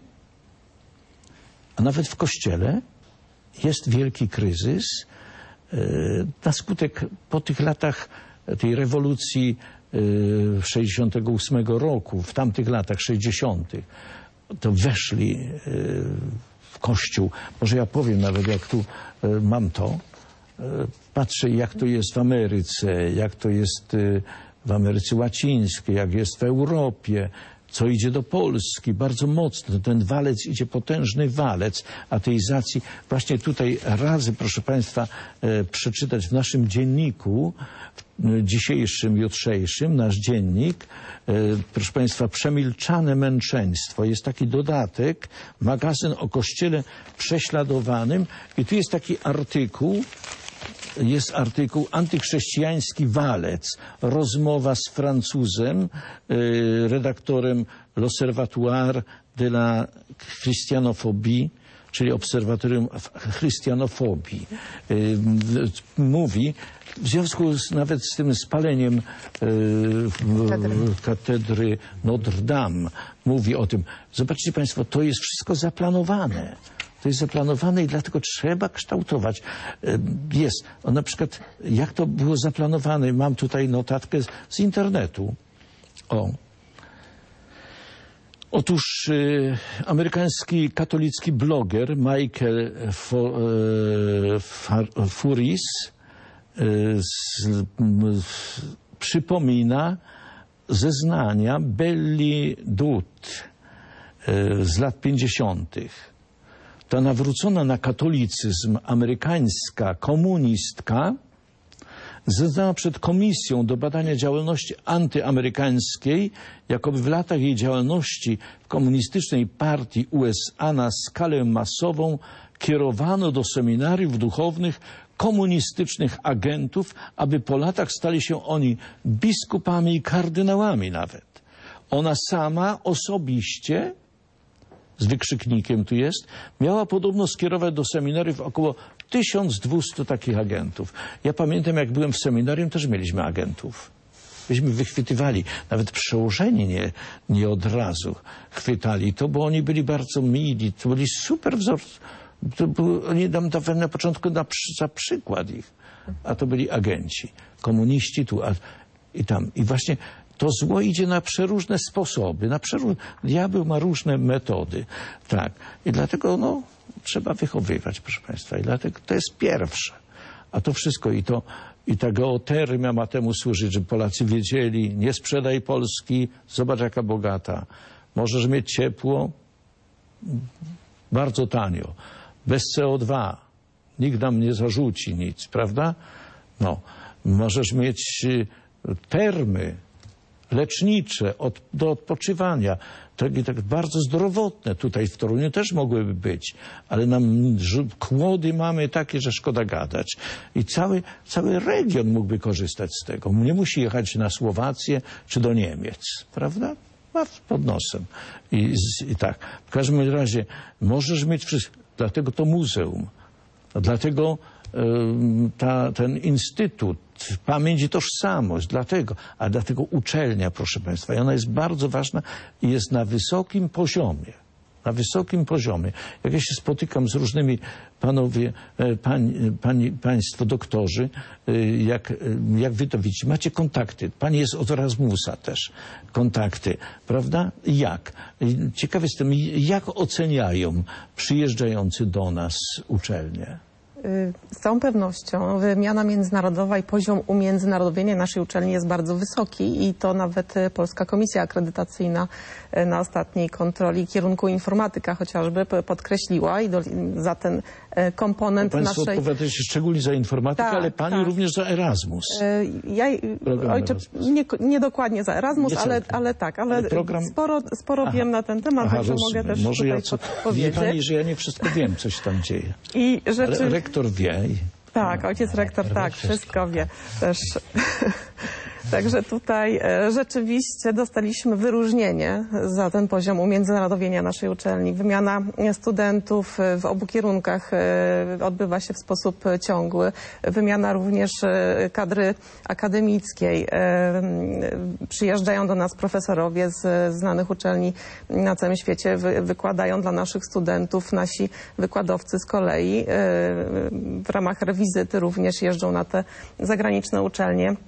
a nawet w Kościele jest wielki kryzys. Na skutek po tych latach tej rewolucji sześćdziesiątego ósmego roku, w tamtych latach sześćdziesiątych, to weszli w Kościół. Może ja powiem nawet, jak tu mam to. Patrzę, jak to jest w Ameryce, jak to jest w Ameryce Łacińskiej, jak jest w Europie, co idzie do Polski, bardzo mocno. Ten walec idzie, potężny walec ateizacji. Właśnie tutaj radzę, proszę Państwa, e, przeczytać w naszym dzienniku, w dzisiejszym, jutrzejszym, nasz dziennik, e, proszę Państwa, Przemilczane męczeństwo. Jest taki dodatek, magazyn o Kościele prześladowanym i tu jest taki artykuł, jest artykuł Antychrześcijański walec. Rozmowa z Francuzem, y, redaktorem L'Observatoire de la Christianophobie, czyli Obserwatorium Chrystianofobii. Y, mówi, w związku z, nawet z tym spaleniem y, katedry. katedry Notre Dame, mówi o tym. Zobaczcie Państwo, to jest wszystko zaplanowane. To jest zaplanowane i dlatego trzeba kształtować. Jest. O, na przykład, jak to było zaplanowane, mam tutaj notatkę z, z internetu. O. Otóż y, amerykański katolicki bloger Michael Fo, y, Furis y, z, y, przypomina zeznania Belli Dut y, z lat pięćdziesiątych. Ta nawrócona na katolicyzm amerykańska komunistka zeznała przed komisją do badania działalności antyamerykańskiej, jakoby w latach jej działalności w komunistycznej partii U S A na skalę masową kierowano do seminariów duchownych komunistycznych agentów, aby po latach stali się oni biskupami i kardynałami nawet. Ona sama osobiście, z wykrzyknikiem tu jest, miała podobno skierować do seminariów około tysiąc dwieście takich agentów. Ja pamiętam, jak byłem w seminarium, też mieliśmy agentów. Myśmy wychwytywali, nawet przełożeni nie, nie od razu chwytali to, bo oni byli bardzo mili, to byli super wzorcy. To był, oni nam dawali na początku na, za przykład ich, a to byli agenci, komuniści tu a, i tam. I właśnie to zło idzie na przeróżne sposoby, na przeróżne, diabeł ma różne metody, tak. I dlatego, no, trzeba wychowywać, proszę Państwa, i dlatego to jest pierwsze. A to wszystko i to, i ta geotermia ma temu służyć, żeby Polacy wiedzieli, nie sprzedaj Polski, zobacz jaka bogata. Możesz mieć ciepło, bardzo tanio, bez C O dwa, nikt nam nie zarzuci nic, prawda? No, możesz mieć y, termy, lecznicze, od, do odpoczywania, tak, i tak bardzo zdrowotne. Tutaj w Toruniu też mogłyby być, ale nam kłody mamy takie, że szkoda gadać. I cały, cały region mógłby korzystać z tego. Nie musi jechać na Słowację czy do Niemiec, prawda? Ma pod nosem. I, i tak. W każdym razie możesz mieć wszystko. Dlatego to muzeum. Dlatego Ta, ten instytut, pamięć i tożsamość, dlatego, a dlatego uczelnia, proszę Państwa, i ona jest bardzo ważna i jest na wysokim poziomie, na wysokim poziomie. Jak ja się spotykam z różnymi panowie, pań, pani, państwo doktorzy, jak, jak wy to widzicie, macie kontakty, pani jest od Erasmusa też, kontakty, prawda? Jak? Ciekaw jestem, jak oceniają przyjeżdżający do nas uczelnie? Z całą pewnością wymiana międzynarodowa i poziom umiędzynarodowienia naszej uczelni jest bardzo wysoki i to nawet Polska Komisja Akredytacyjna na ostatniej kontroli kierunku informatyka chociażby podkreśliła i do, za ten komponent Państwo naszej... odpowiadacie szczególnie za informatykę, tak, ale pani tak. również za Erasmus. Ja, ojcze, Erasmus. Nie, nie dokładnie za Erasmus, nie ale, ale tak, ale, ale program... sporo, sporo wiem na ten temat, Aha, także rozumiem. mogę też Może tutaj ja co... powiedzieć. Wie pani, że ja nie wszystko wiem, co się tam dzieje. I rzeczy... Ale rektor wie. I... Tak, ojciec rektor, tak, wszystko wie też. Także tutaj e, rzeczywiście dostaliśmy wyróżnienie za ten poziom umiędzynarodowienia naszej uczelni. Wymiana studentów w obu kierunkach e, odbywa się w sposób ciągły. Wymiana również e, kadry akademickiej. E, przyjeżdżają do nas profesorowie z znanych uczelni na całym świecie, wy, wykładają dla naszych studentów. Nasi wykładowcy z kolei e, w ramach rewizyty również jeżdżą na te zagraniczne uczelnie.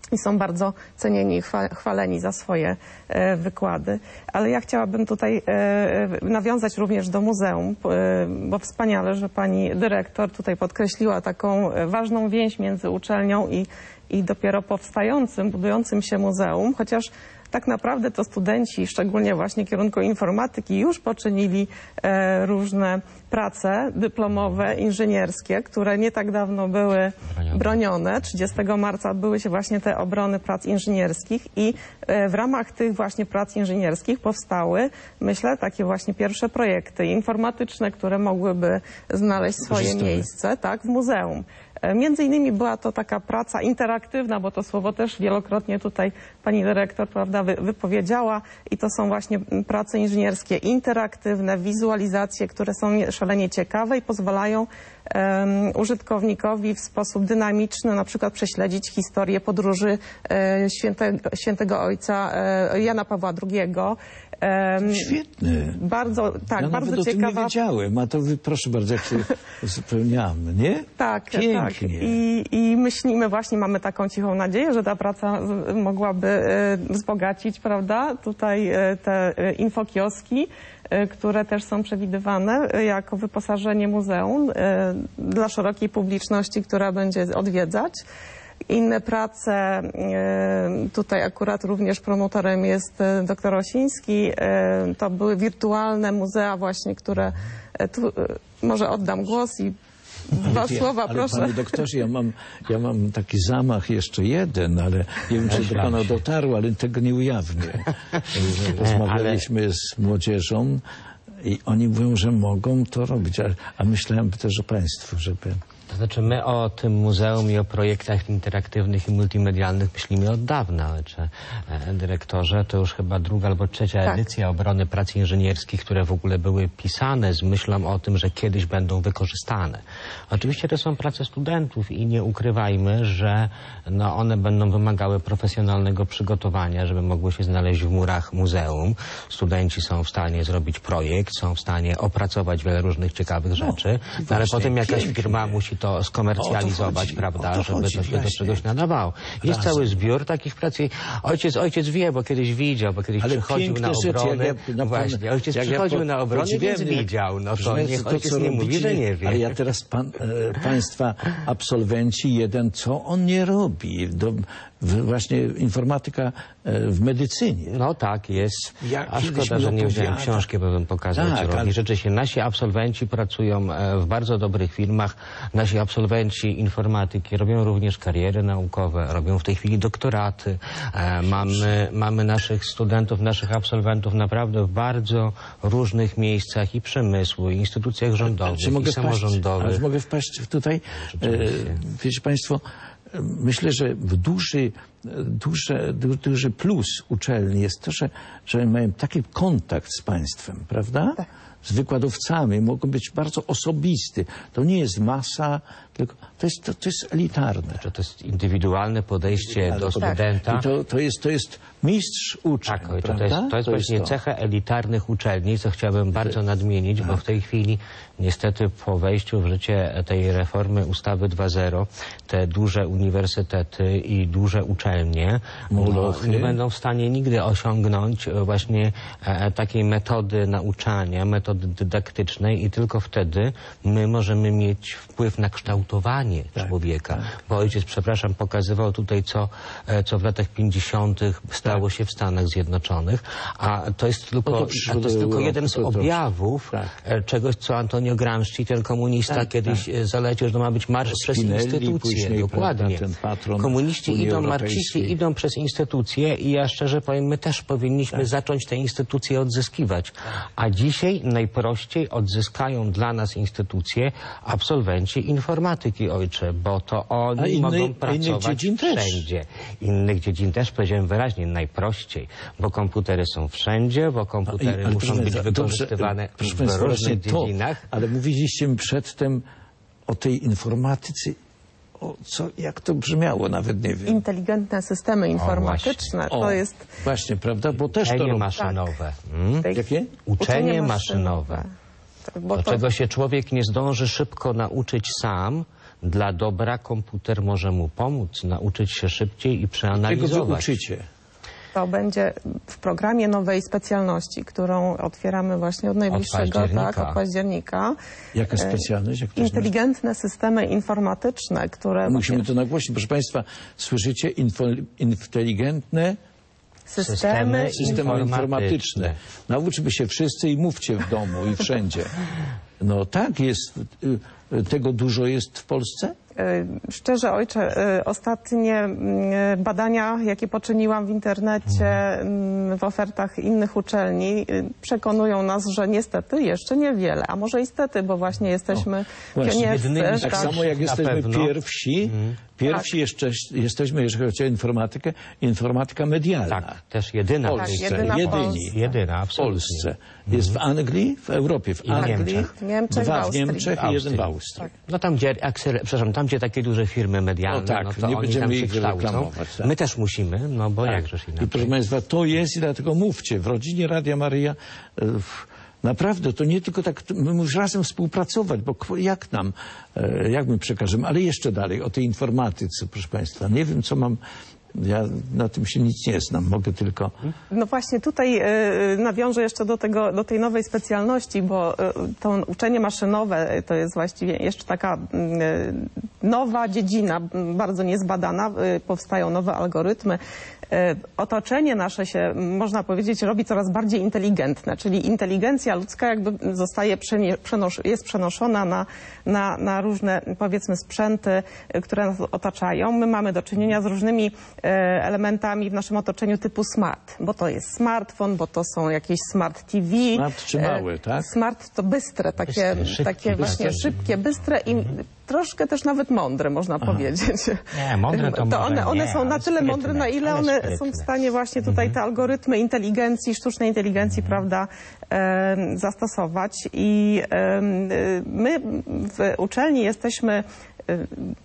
i są bardzo cenieni i chwa- chwaleni za swoje e, wykłady. Ale ja chciałabym tutaj e, nawiązać również do muzeum, e, bo wspaniale, że pani dyrektor tutaj podkreśliła taką e, ważną więź między uczelnią i, i dopiero powstającym, budującym się muzeum, chociaż tak naprawdę to studenci, szczególnie właśnie kierunku informatyki, już poczynili e, różne prace dyplomowe, inżynierskie, które nie tak dawno były bronione. bronione. trzydziestego marca odbyły się właśnie te obrony prac inżynierskich i e, w ramach tych właśnie prac inżynierskich powstały, myślę, takie właśnie pierwsze projekty informatyczne, które mogłyby znaleźć swoje Korzystały. miejsce, tak, w muzeum. Między innymi była to taka praca interaktywna, bo to słowo też wielokrotnie tutaj pani dyrektor, prawda, wy, wypowiedziała i to są właśnie prace inżynierskie interaktywne, wizualizacje, które są szalenie ciekawe i pozwalają um, użytkownikowi w sposób dynamiczny na przykład prześledzić historię podróży e, świętego, świętego ojca e, Jana Pawła drugiego. Um, Świetne. Bardzo, tak, ja bardzo nawet ciekawa. o tym nie wiedziałem, a to wy, proszę bardzo, jak się uzupełniamy, nie? Tak, Pięknie. tak. I, I myślimy właśnie, mamy taką cichą nadzieję, że ta praca z- mogłaby e, wzbogacić, prawda, tutaj e, te e, infokioski, e, które też są przewidywane e, jako wyposażenie muzeum e, dla szerokiej publiczności, która będzie odwiedzać. Inne prace, e, tutaj akurat również promotorem jest e, doktor Osiński, e, to były wirtualne muzea właśnie, które e, tu e, może oddam głos i dwa Ale, słowa, ale proszę. panie doktorze, ja mam, ja mam taki zamach jeszcze jeden, ale nie wiem, czy do pana dotarło, ale tego nie ujawnię. Rozmawialiśmy z młodzieżą i oni mówią, że mogą to robić, a, a myślałem też o państwu, żeby... To znaczy my o tym muzeum i o projektach interaktywnych i multimedialnych myślimy od dawna, ale czy e, dyrektorze, to już chyba druga albo trzecia Tak. edycja obrony prac inżynierskich, które w ogóle były pisane z myślą o tym, że kiedyś będą wykorzystane. Oczywiście to są prace studentów i nie ukrywajmy, że no, one będą wymagały profesjonalnego przygotowania, żeby mogły się znaleźć w murach muzeum. Studenci są w stanie zrobić projekt, są w stanie opracować wiele różnych ciekawych rzeczy, no, ale właśnie, potem jakaś pięknie. firma musi to skomercjalizować, O to chodzi, prawda, o to żeby chodzi to się do właśnie. czegoś nadawało. Jest Razem. cały zbiór takich prac i ojciec, ojciec wie, bo kiedyś widział, bo kiedyś Ale przychodził na piękne rzeczy, obronę. jak ja- na- Właśnie, ojciec jak ja przychodził po- na obronę, podziwiałem, więc jak- widział. No to że niech to, ojciec co nie mówi, robicie, że nie wie. Ale ja teraz pan, e, państwa absolwenci, jeden, co on nie robi? Do, w, właśnie informatyka e, w medycynie. No tak, jest. Ja A kiedyś szkoda, mi że nie wziąłem opowiada. książki, bo bym pokazał, Tak, co robi. ale- Rzeczywiście nasi absolwenci pracują e, w bardzo dobrych firmach. Nasi absolwenci informatyki robią również kariery naukowe, robią w tej chwili doktoraty. E, mamy, mamy naszych studentów, naszych absolwentów naprawdę w bardzo różnych miejscach i przemysłu, i instytucjach rządowych, Czy mogę i wpaść, samorządowych. ale mogę wpaść tutaj? E, wiecie państwo, e, myślę, że w duży, duży, du, duży plus uczelni jest to, że, że mają taki kontakt z państwem, prawda? Z wykładowcami, mogą być bardzo osobisty. To nie jest masa, tylko to jest, to, to jest elitarne. Że to jest indywidualne podejście do studenta. I to, to, jest, to jest mistrz uczeń, Tak, oj, to, prawda? to jest, to jest właśnie to. cecha elitarnych uczelni, co chciałbym bardzo nadmienić, bo w tej chwili niestety po wejściu w życie tej reformy ustawy dwa zero te duże uniwersytety i duże uczelnie no, Molochy. nie będą w stanie nigdy osiągnąć e, właśnie e, takiej metody nauczania, metody dydaktycznej i tylko wtedy my możemy mieć wpływ na kształtowanie człowieka. Bo ojciec, przepraszam, pokazywał tutaj, co, e, co w latach pięćdziesiątych stało się w Stanach Zjednoczonych, a to jest tylko, No to a przyszło to jest do tylko Europy, jeden z to troszkę. objawów Tak. e, czegoś, co Antonio Gramsci, ten komunista, Tak, kiedyś tak. e, zalecił, że to ma być marsz przez Spinelli, instytucje. później, Dokładnie. prawda, ten patron Komuniści Unii idą, Europejskiej. marksiści idą przez instytucje i ja szczerze powiem, my też powinniśmy Tak. zacząć te instytucje odzyskiwać. A dzisiaj najprościej odzyskają dla nas instytucje absolwenci informatyki, ojcze, bo to oni A inny- mogą innych pracować dziedzin też. wszędzie. Innych dziedzin też, powiedziałem wyraźnie, najprościej, bo komputery są wszędzie, bo komputery Ale muszą proszę być państwa, wykorzystywane dobrze, proszę w państwa, właśnie różnych to, dziedzinach. ale mówiliście mi przedtem o tej informatyce, o co, jak to brzmiało, nawet nie wiem. Inteligentne systemy informatyczne O, to jest właśnie, prawda, bo też to Uczenie rob- maszynowe. Mm? tej- Jakie? Uczenie maszynowe. Tak, bo Do to, czego się człowiek nie zdąży szybko nauczyć sam, dla dobra komputer może mu pomóc, nauczyć się szybciej i Czego przeanalizować. wy uczycie? To będzie w programie nowej specjalności, którą otwieramy właśnie od najbliższego, października. tak, od października. Jaka specjalność? Jak ktoś Inteligentne systemy informatyczne, które... Musimy właśnie- to nagłośnić. Proszę Państwa, słyszycie? Info, inteligentne Systemy, Systemy systemy informatyczne. informatyczne. Nauczmy się wszyscy i mówcie w domu i wszędzie. No tak jest. y, y, Tego dużo jest w Polsce? Y, Szczerze, ojcze, y, ostatnie y, badania, jakie poczyniłam w internecie, y, w ofertach innych uczelni, y, przekonują nas, że niestety jeszcze niewiele, a może i stety, bo właśnie jesteśmy właśnie, pionierscy. jedynymi Tak Tak, samo jak na jesteśmy pewno. pierwsi, pierwsi jeszcze jesteśmy, jeżeli chodzi o informatykę, informatyka medialna. Tak, też jedyna W w Polsce, tej jedyna w jedyni. Polsce. Jedyna, W absolutnie. Polsce. Jest w Anglii, w Europie, w I w Anglii, Niemczech. W Niemczech, w dwa w Austrii. Niemczech i jeden w Austrii. No tam gdzie, akcele, przepraszam, tam gdzie takie duże firmy medialne, No tak, no to nie oni będziemy tam się ich kształcą. reklamować, tak. My też musimy, no bo jakżeż I inaczej. proszę Państwa, to jest i dlatego mówcie. W rodzinie Radia Maryja e, w- naprawdę to nie tylko tak, my musimy razem współpracować, bo k- jak nam, e, jak my przekażemy, ale jeszcze dalej o tej informatyce, proszę Państwa. Nie wiem, co mam, ja na tym się nic nie znam, mogę tylko... No właśnie tutaj y, nawiążę jeszcze do, tego, do tej nowej specjalności, bo y, to uczenie maszynowe y, to jest właściwie jeszcze taka y, nowa dziedzina, m, bardzo niezbadana, y, powstają nowe algorytmy. Y, otoczenie nasze się, można powiedzieć, robi coraz bardziej inteligentne, czyli inteligencja ludzka jakby zostaje, przenie, przenos, jest przenoszona na, na, na różne, powiedzmy, sprzęty, y, które nas otaczają. My mamy do czynienia z różnymi elementami w naszym otoczeniu typu smart, bo to jest smartfon, bo to są jakieś smart T V. Smart czy małe, tak? Smart to bystre, takie, Bystre, szybkie, takie właśnie bystre. szybkie, bystre i troszkę też nawet mądre, można powiedzieć. Nie, mądre to może one, one nie, są na ale tyle sprytne, mądre, na ile ale one sprytne. są w stanie właśnie tutaj te algorytmy inteligencji, sztucznej inteligencji, prawda, e, zastosować. I e, my w uczelni jesteśmy e,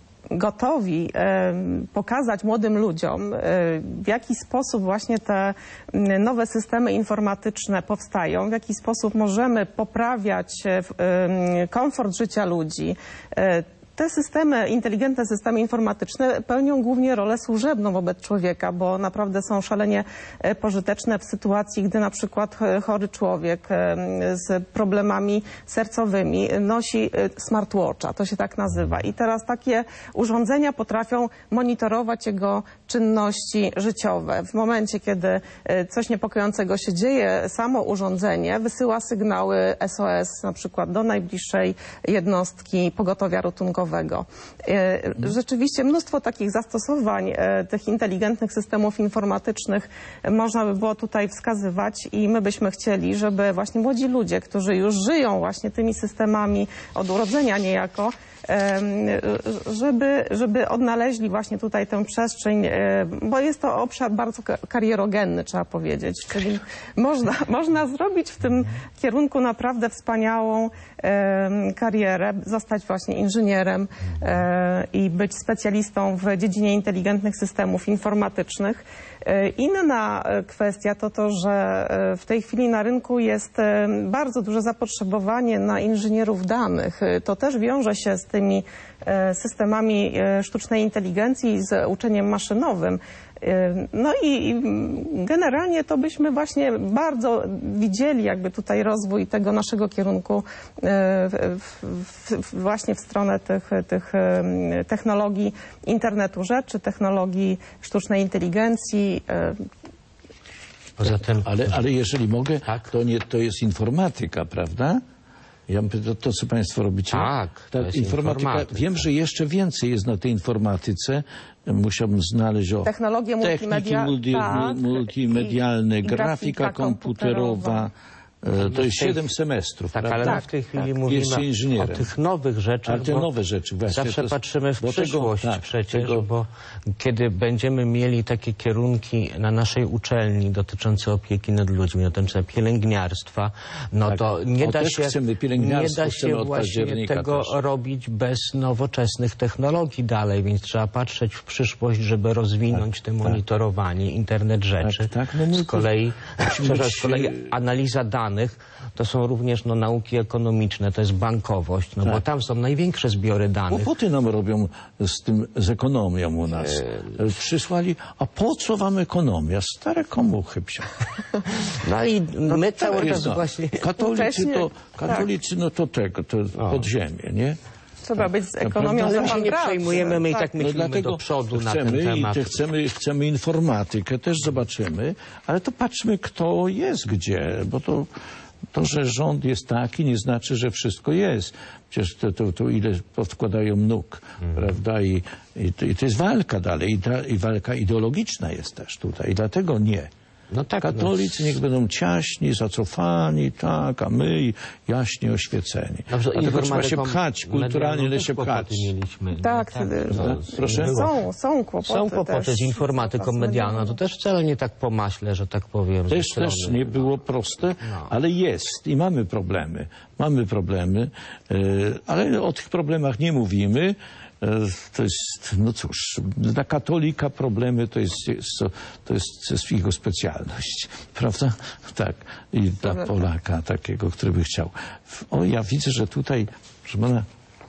gotowi e, pokazać młodym ludziom, e, w jaki sposób właśnie te m, nowe systemy informatyczne powstają, w jaki sposób możemy poprawiać e, w- e, komfort życia ludzi. E, Te systemy, inteligentne systemy informatyczne pełnią głównie rolę służebną wobec człowieka, bo naprawdę są szalenie e, pożyteczne w sytuacji, gdy na przykład e, chory człowiek e, z problemami sercowymi nosi e, smartwatcha, to się tak nazywa. I teraz takie urządzenia potrafią monitorować jego czynności życiowe. W momencie, kiedy e, coś niepokojącego się dzieje, samo urządzenie wysyła sygnały S O S na przykład do najbliższej jednostki pogotowia ratunkowego. E, Rzeczywiście mnóstwo takich zastosowań e, tych inteligentnych systemów informatycznych e, można by było tutaj wskazywać i my byśmy chcieli, żeby właśnie młodzi ludzie, którzy już żyją właśnie tymi systemami od urodzenia niejako, em, żeby, żeby odnaleźli właśnie tutaj tę przestrzeń, e, bo jest to obszar bardzo ka- karierogenny, trzeba powiedzieć. Czyli można, można zrobić w tym kierunku naprawdę wspaniałą em, karierę, zostać właśnie inżynierem e, i być specjalistą w dziedzinie inteligentnych systemów informatycznych. E, Inna e, kwestia to to, że e, w tej chwili na rynku jest e, bardzo duże zapotrzebowanie na inżynierów danych. E, To też wiąże się z tymi e, systemami e, sztucznej inteligencji i z uczeniem maszynowym. E, No i i generalnie to byśmy właśnie bardzo widzieli jakby tutaj rozwój tego naszego kierunku e, w, w, w, właśnie w stronę tych, tych e, technologii internetu rzeczy, technologii sztucznej inteligencji. e, Poza tym, Ale, ale jeżeli mogę, Tak. to, nie, to jest informatyka, prawda? Ja mówię, to, to co Państwo robicie? Tak, to jest informatyka. Wiem, że jeszcze więcej jest na tej informatyce. Musiałbym znaleźć o Technologie techniki multimedia- multi, tak. multimedialne, I- i grafika grafika komputerowa. komputerowa. E, To jest tej- siedem semestrów, tak, prawda? ale my w tej chwili Jest mówimy się inżynierem. o tych nowych rzeczach. Ale te bo nowe rzeczy właśnie. Zawsze to- patrzymy w do tego- przyszłość tak, przecież, tego- bo kiedy będziemy mieli takie kierunki na naszej uczelni dotyczące opieki nad ludźmi, dotyczące pielęgniarstwa, no Tak. to nie O, da też się, chcemy nie pielęgniarstwo, da chcemy się od właśnie października tego też. robić bez nowoczesnych technologii dalej, więc trzeba patrzeć w przyszłość, żeby rozwinąć te monitorowanie, internet rzeczy. tak, no mój z kolei, Musimy przepraszam, być, z kolei e, analiza danych danych to są również no, nauki ekonomiczne, to jest bankowość, no Tak. bo tam są największe zbiory danych. Kłopoty nam robią z tym, z ekonomią u nas. Eee. Przysłali, a po co wam ekonomia? Stare komuchy psia. No i my Tak cały jest, czas no. właśnie... Katolicy Wcześniej- to, katolicy no to tego, to podziemie, nie? Trzeba być z ekonomią prawda? Ale za my się pan nie brat. przejmujemy, my i tak No myślimy dlatego do przodu na ten chcemy, temat. i te chcemy, chcemy informatykę, też zobaczymy, ale to patrzmy, kto jest gdzie, bo to, to, że rząd jest taki, nie znaczy, że wszystko jest. Przecież to, to, to ile podkładają nóg, Mhm. prawda? I, i, to, I to jest walka dalej, i, ta, i walka ideologiczna jest też tutaj, i dlatego nie. No tak, Katolicy niech będą ciaśni, zacofani, tak, a my jaśnie oświeceni. Dobrze, Dlatego trzeba się informatykom pchać, kulturalnie medialną ale się też pchać. kłopoty mieliśmy. Tak, no, y, no, proszę? było. Są, są kłopoty Są kłopoty też z informatyką medialną, to też wcale nie tak po maśle, że tak powiem. ze Też, strony. też nie było proste, No. ale jest i mamy problemy. Mamy problemy, e, ale o tych problemach nie mówimy. E, to jest, no cóż, dla katolika problemy to jest, jest, to jest, to jest jego specjalność, prawda? Tak. I dla Polaka takiego, który by chciał. O, ja widzę, że tutaj, proszę pana,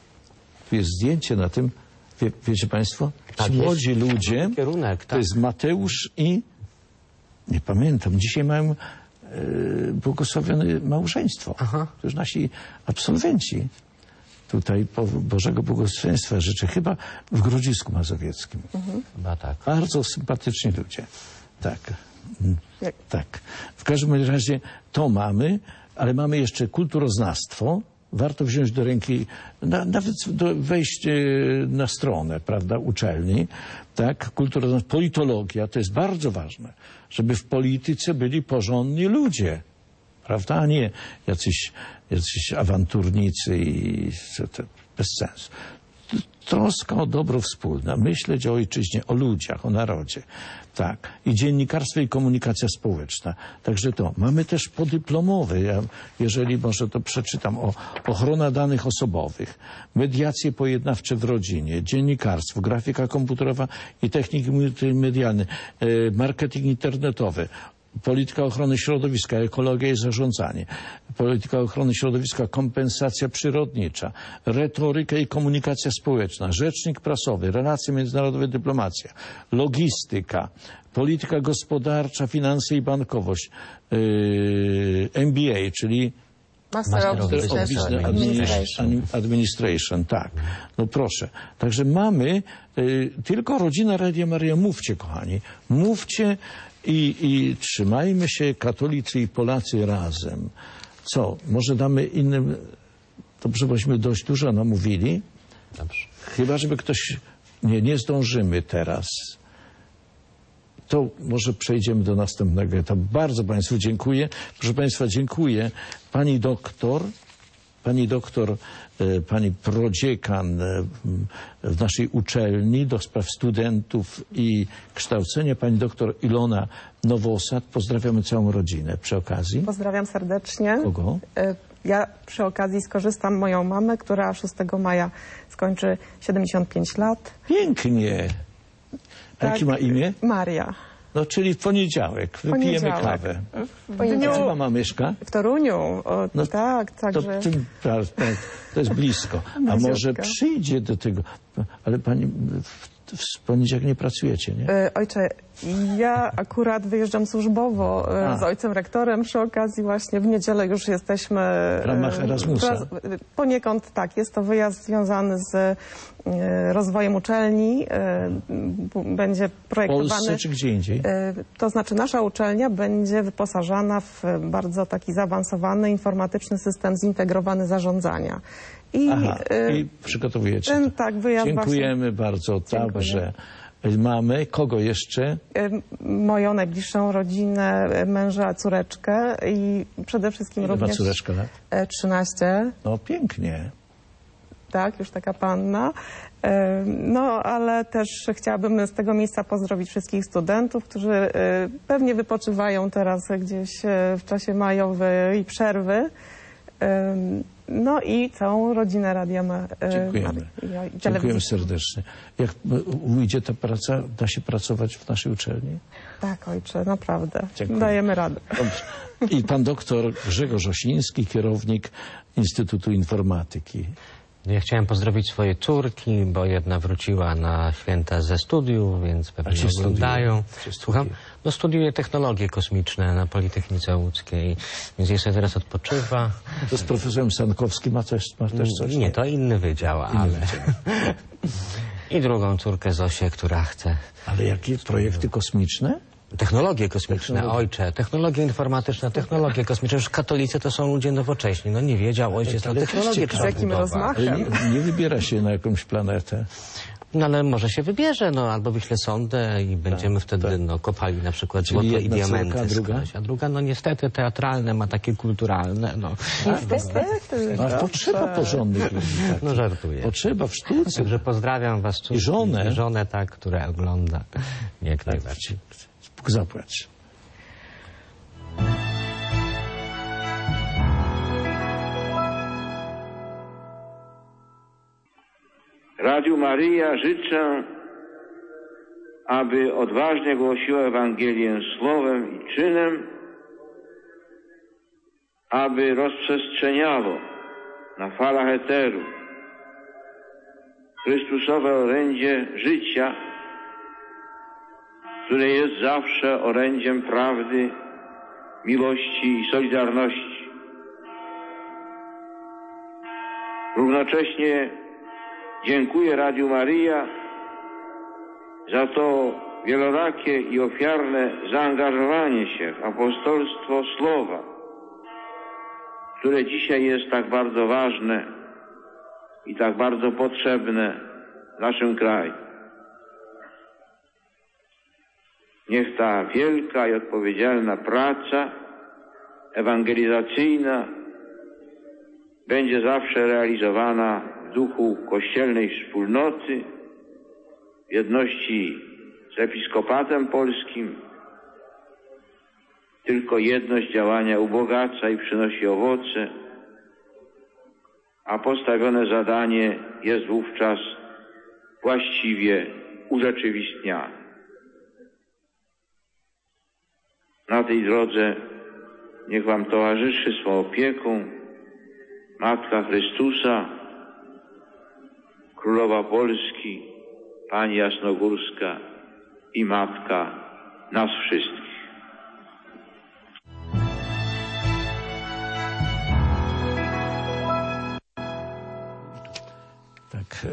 tu jest zdjęcie na tym, wie, wiecie państwo? Ci Tak, jest. młodzi ludzie, Kierunek, to tak. jest Mateusz i nie pamiętam, dzisiaj mają e, błogosławione małżeństwo. Aha. To już nasi absolwenci tutaj po Bożego Błogosławieństwa życzę, chyba w Grodzisku Mazowieckim. Chyba tak. Bardzo sympatyczni ludzie. Tak. Mm, Jak- tak. W każdym razie to mamy, ale mamy jeszcze kulturoznawstwo. Warto wziąć do ręki, na, nawet do, wejść e, na stronę, prawda, uczelni. Tak, kulturoznawstwo, politologia, to jest bardzo ważne, żeby w polityce byli porządni ludzie. Prawda? A nie jacyś, jacyś awanturnicy i to, to bez sensu. Troska o dobro wspólne, myśleć o ojczyźnie, o ludziach, o narodzie. Tak. I dziennikarstwo i komunikacja społeczna. Także to. Mamy też podyplomowe, ja, jeżeli może to przeczytam, o ochrona danych osobowych, mediacje pojednawcze w rodzinie, dziennikarstwo, grafika komputerowa i techniki multimedialne, e, marketing internetowy, polityka ochrony środowiska, ekologia i zarządzanie, polityka ochrony środowiska, kompensacja przyrodnicza, retoryka i komunikacja społeczna, rzecznik prasowy, relacje międzynarodowe, dyplomacja, logistyka, polityka gospodarcza, finanse i bankowość, yy, M B A, czyli Master Master of of Business Business Administration. Administration. Administration, tak. No proszę. Także mamy y, tylko rodzina Radia Maria. Mówcie, kochani. Mówcie i, i trzymajmy się, katolicy i Polacy razem. Co? Może damy innym... Dobrze, bośmy dość dużo namówili. Dobrze. Chyba, żeby ktoś... Nie, nie zdążymy teraz. To może przejdziemy do następnego etapu. Bardzo Państwu dziękuję. Proszę Państwa, dziękuję. Pani doktor, pani doktor, e, pani prodziekan e, w naszej uczelni do spraw studentów i kształcenia, pani doktor Ilona Nowosad. Pozdrawiamy całą rodzinę przy okazji. Pozdrawiam serdecznie. Kogo? Y, Ja przy okazji skorzystam moją mamę, która szóstego maja skończy siedemdziesiąt pięć lat. Pięknie. Jakie Tak, ma imię? Maria. No, czyli w poniedziałek. Wypijemy Poniedziałek. kawę. W Gdzie dniu mama mieszka? w Toruniu. O, No, tak, To, także... tym, to jest blisko. A Bliziutka. może przyjdzie do tego. Ale pani w, w poniedziałek nie pracujecie, nie? Y, Ojcze, ja akurat wyjeżdżam służbowo y, A. z ojcem rektorem przy okazji właśnie. W niedzielę już jesteśmy... W ramach y, Erasmusa. raz- y, Poniekąd tak. Jest to wyjazd związany z y, rozwojem uczelni. Y, b- Będzie W projektowany... Polsce czy gdzie indziej? Y, To znaczy nasza uczelnia będzie wyposażana w bardzo taki zaawansowany, informatyczny system zintegrowany zarządzania. I, Aha, y, i przygotowujecie. ten to. tak wyjazd Dziękujemy bardzo. Dziękuję. Dobrze. Mamy kogo jeszcze? właśnie, y, moją najbliższą rodzinę, y, męża, córeczkę i przede wszystkim Ile ma również córeczka lat? y, trzynaście, No pięknie. tak, już taka panna. Y, No, ale też chciałabym z tego miejsca pozdrowić wszystkich studentów, którzy y, pewnie wypoczywają teraz gdzieś y, w czasie majowej przerwy. Ym, No i całą rodzinę Radia Ma- e, Dziękujemy. Maryja i Dziękujemy telewizji. serdecznie. Jak ujdzie ta praca, da się pracować w naszej uczelni? Tak, ojcze, naprawdę. Dziękuję. Dajemy radę. Dobrze. I pan doktor Grzegorz Osiński, kierownik Instytutu Informatyki. Ja chciałem pozdrowić swoje córki, bo jedna wróciła na święta ze studiów, więc pewnie gdzie oglądają. studiuje? Gdzie Słucham? studiuje? No studiuje technologie kosmiczne na Politechnice Łódzkiej, więc jej sobie teraz odpoczywa. To z profesorem Sankowskim ma też, ma też coś? Nie, to inny wydział, ale... I drugą córkę Zosię, która chce... Ale jakie projekty kosmiczne? Technologie kosmiczne, Technologie. ojcze, technologie informatyczne, technologie kosmiczne. Już katolicy to są ludzie nowocześni. No nie wiedział ojciec, no Ale technologie też trzeba z jakim budować. rozmachem. Ale nie, nie wybiera się na jakąś planetę. No ale może się wybierze, no albo wyśle sondę i będziemy wtedy tak. no, kopali na przykład Czyli złoto i jedna diamenty. córka, a druga? skądś. A druga, no niestety teatralne, ma takie kulturalne, no. Niestety. A potrzeba porządnych ludzi. takich. No żartuję. Potrzeba w sztuce. Także pozdrawiam was córki, I żonę. i żonę tak, która ogląda. Jak Tak, najbardziej. Bóg zapłać. Radiu Maryja życzę, aby odważnie głosiło Ewangelię słowem i czynem, aby rozprzestrzeniało na falach eteru Chrystusowe orędzie życia, które jest zawsze orędziem prawdy, miłości i solidarności. Równocześnie dziękuję Radiu Maryja za to wielorakie i ofiarne zaangażowanie się w apostolstwo Słowa, które dzisiaj jest tak bardzo ważne i tak bardzo potrzebne w naszym kraju. Niech ta wielka i odpowiedzialna praca ewangelizacyjna będzie zawsze realizowana w duchu kościelnej wspólnoty, w jedności z Episkopatem Polskim. Tylko jedność działania ubogaca i przynosi owoce, a postawione zadanie jest wówczas właściwie urzeczywistniane. Na tej drodze niech wam towarzyszy swą opieką Matka Chrystusa, Królowa Polski, Pani Jasnogórska i Matka nas wszystkich. Tak.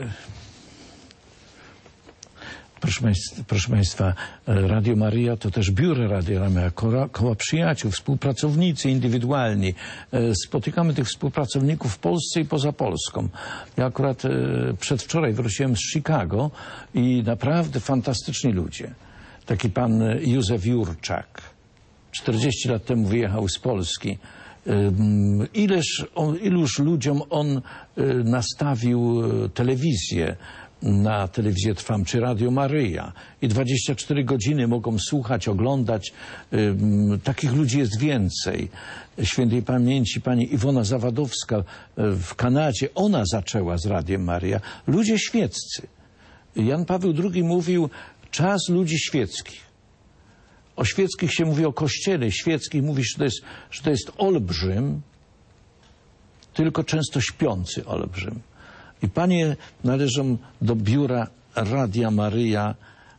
Proszę Państwa, proszę Państwa, Radio Maryja to też biuro Radio Maryja, koła, koła przyjaciół, współpracownicy indywidualni. Spotykamy tych współpracowników w Polsce i poza Polską. Ja akurat przedwczoraj wróciłem z Chicago i naprawdę fantastyczni ludzie. Taki pan Józef Jurczak, czterdzieści lat temu wyjechał z Polski. Ileż on, iluż ludziom on nastawił telewizję, na telewizję Trwam, czy Radio Maryja. I dwadzieścia cztery godziny mogą słuchać, oglądać. Ym, takich ludzi jest więcej. Świętej pamięci pani Iwona Zawadowska w Kanadzie, ona zaczęła z Radiem Maryja. Ludzie świeccy. Jan Paweł drugi mówił, czas ludzi świeckich. O świeckich się mówi, o kościele świeckich mówi, że to jest, że to jest olbrzym, tylko często śpiący olbrzym. I panie należą do biura Radia Maryja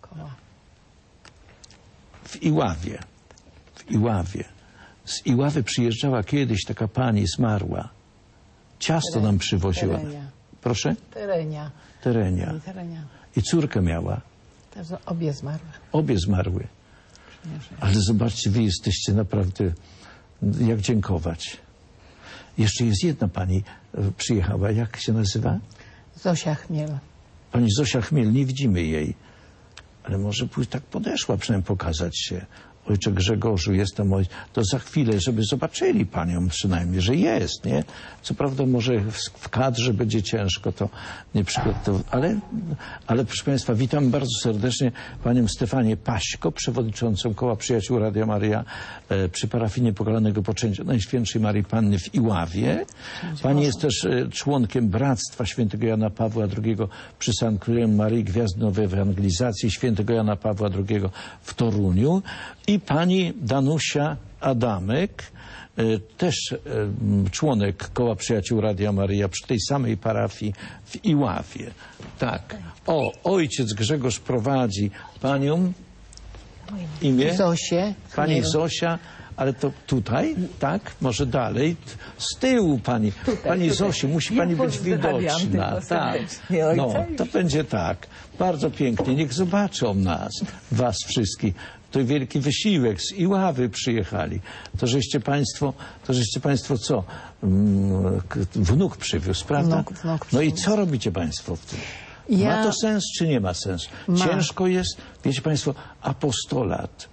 w Iławie. W Iławie. Z Iławy przyjeżdżała kiedyś taka pani, zmarła. Ciasto Terenia. nam przywoziła. Terenia. Proszę? Terenia. Terenia. I Terenia. I córkę miała. Też obie zmarły. Obie zmarły. Ale zobaczcie, wy jesteście naprawdę, jak dziękować. Jeszcze jest jedna pani przyjechała. Jak się nazywa? Zosia Chmiel. Pani Zosia Chmiel, nie widzimy jej. Ale może pójść tak podeszła, przynajmniej pokazać się. Ojcze Grzegorzu, jestem oj... to za chwilę, żeby zobaczyli panią przynajmniej, że jest, nie? Co prawda może w, w kadrze będzie ciężko to nie przygotować, ale, ale proszę państwa, witam bardzo serdecznie panią Stefanię Paśko, przewodniczącą Koła Przyjaciół Radia Maryja e, przy parafii Niepokalanego Poczęcia Najświętszej Maryi Panny w Iławie. Pani jest też e, członkiem Bractwa Świętego Jana Pawła drugiego przy Sanktuarium Maryi Gwiazdy Nowej Ewangelizacji Świętego Jana Pawła drugiego w Toruniu. I pani Danusia Adamek, też członek Koła Przyjaciół Radia Maryja przy tej samej parafii w Iławie. Tak. O, ojciec Grzegorz prowadzi panią, imię? Zosię. Pani Nie. Zosia, ale to tutaj, tak? Może dalej? Z tyłu pani. Tutaj, pani tutaj. Zosiu, musi pani Ja być widoczna. tylko Tak. serdecznie No, ojca. to będzie tak. Bardzo pięknie. Niech zobaczą nas, was wszystkich. To wielki wysiłek. Z Iławy przyjechali. To żeście państwo, to żeście państwo co? Mm, k- Wnuk przywiózł, prawda? Wnuk, wnuk No i przywiózł. co robicie państwo w tym? Ja- Ma to sens, czy nie ma sensu? Ma. Ciężko jest, wiecie państwo, apostolat.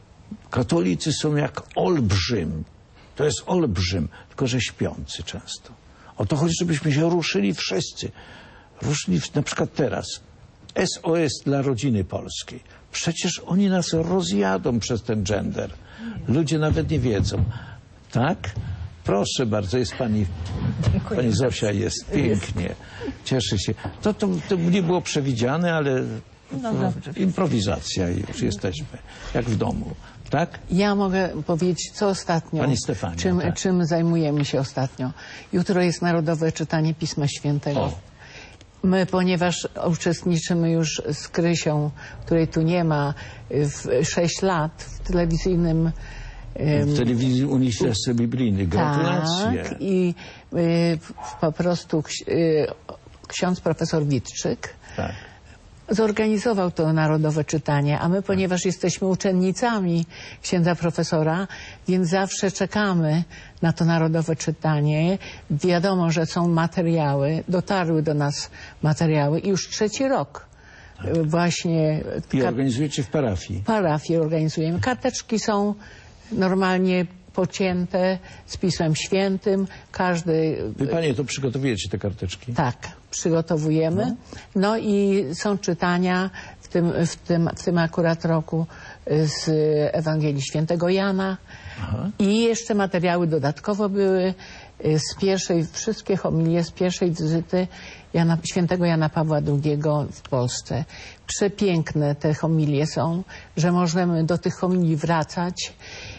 Katolicy są jak olbrzym. To jest olbrzym, tylko że śpiący często. O to chodzi, żebyśmy się ruszyli wszyscy. Ruszyli w, na przykład teraz. S O S dla rodziny polskiej. Przecież oni nas rozjadą przez ten gender. Ludzie nawet nie wiedzą. Tak? Proszę bardzo, jest pani, pani Zosia, jest pięknie. Cieszę się. To, to, to nie było przewidziane, ale improwizacja i już jesteśmy. Jak w domu. Tak? Ja mogę powiedzieć, co ostatnio, Pani Stefania, czym, tak. czym zajmujemy się ostatnio. Jutro jest Narodowe Czytanie Pisma Świętego. O. My, ponieważ uczestniczymy już z Krysią, której tu nie ma, w sześć lat w telewizyjnym... em, W telewizji Uniwersytet Biblijny. Gratulacje. Tak, i y, po prostu ks- y, ksiądz profesor Witczyk Tak. zorganizował to narodowe czytanie, a my, ponieważ jesteśmy uczennicami księdza profesora, więc zawsze czekamy na to narodowe czytanie. Wiadomo, że są materiały, dotarły do nas materiały i już trzeci rok y, właśnie I ka- organizujecie w parafii. parafię organizujemy. Karteczki są normalnie pocięte z Pismem Świętym. Każdy... Wy panie, to przygotowujecie te karteczki? Tak, przygotowujemy. No i są czytania w tym, w tym, w tym akurat roku z Ewangelii Świętego Jana. Aha. I jeszcze materiały dodatkowo były z pierwszej, wszystkie homilie z pierwszej wizyty Jana, Świętego Jana Pawła drugiego w Polsce. Przepiękne te homilie są, że możemy do tych homilii wracać.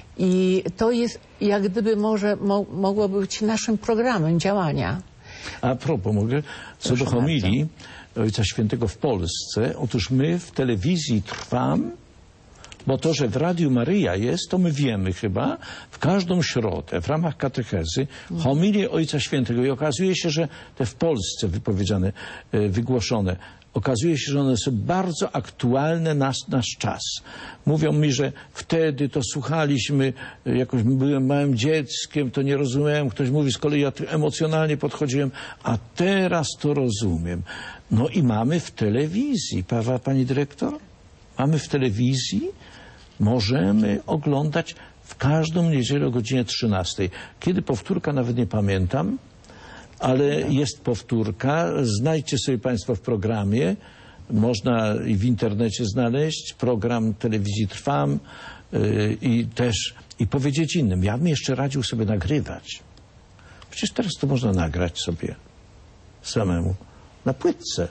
I to jest jak gdyby może mo, mogło być naszym programem działania. A propos, mogę, co Proszę do homilii Ojca Świętego w Polsce, otóż my w telewizji Trwam, bo to, że w Radiu Maryja jest, to my wiemy chyba, w każdą środę w ramach katechezy homilię Ojca Świętego i okazuje się, że te w Polsce wypowiedziane, e, wygłoszone, okazuje się, że one są bardzo aktualne na nasz czas. Mówią mi, że wtedy to słuchaliśmy, e, jakoś byłem małym dzieckiem, to nie rozumiałem. Ktoś mówi, z kolei ja tu emocjonalnie podchodziłem, a teraz to rozumiem. No i mamy w telewizji, prawda, pani dyrektor? Mamy w telewizji, możemy oglądać w każdą niedzielę o godzinie trzynastej. Kiedy powtórka, nawet nie pamiętam, ale jest powtórka. Znajdźcie sobie państwo w programie. Można i w internecie znaleźć program telewizji Trwam yy, i też i powiedzieć innym. Ja bym jeszcze radził sobie nagrywać. Przecież teraz to można nagrać sobie samemu na płytce.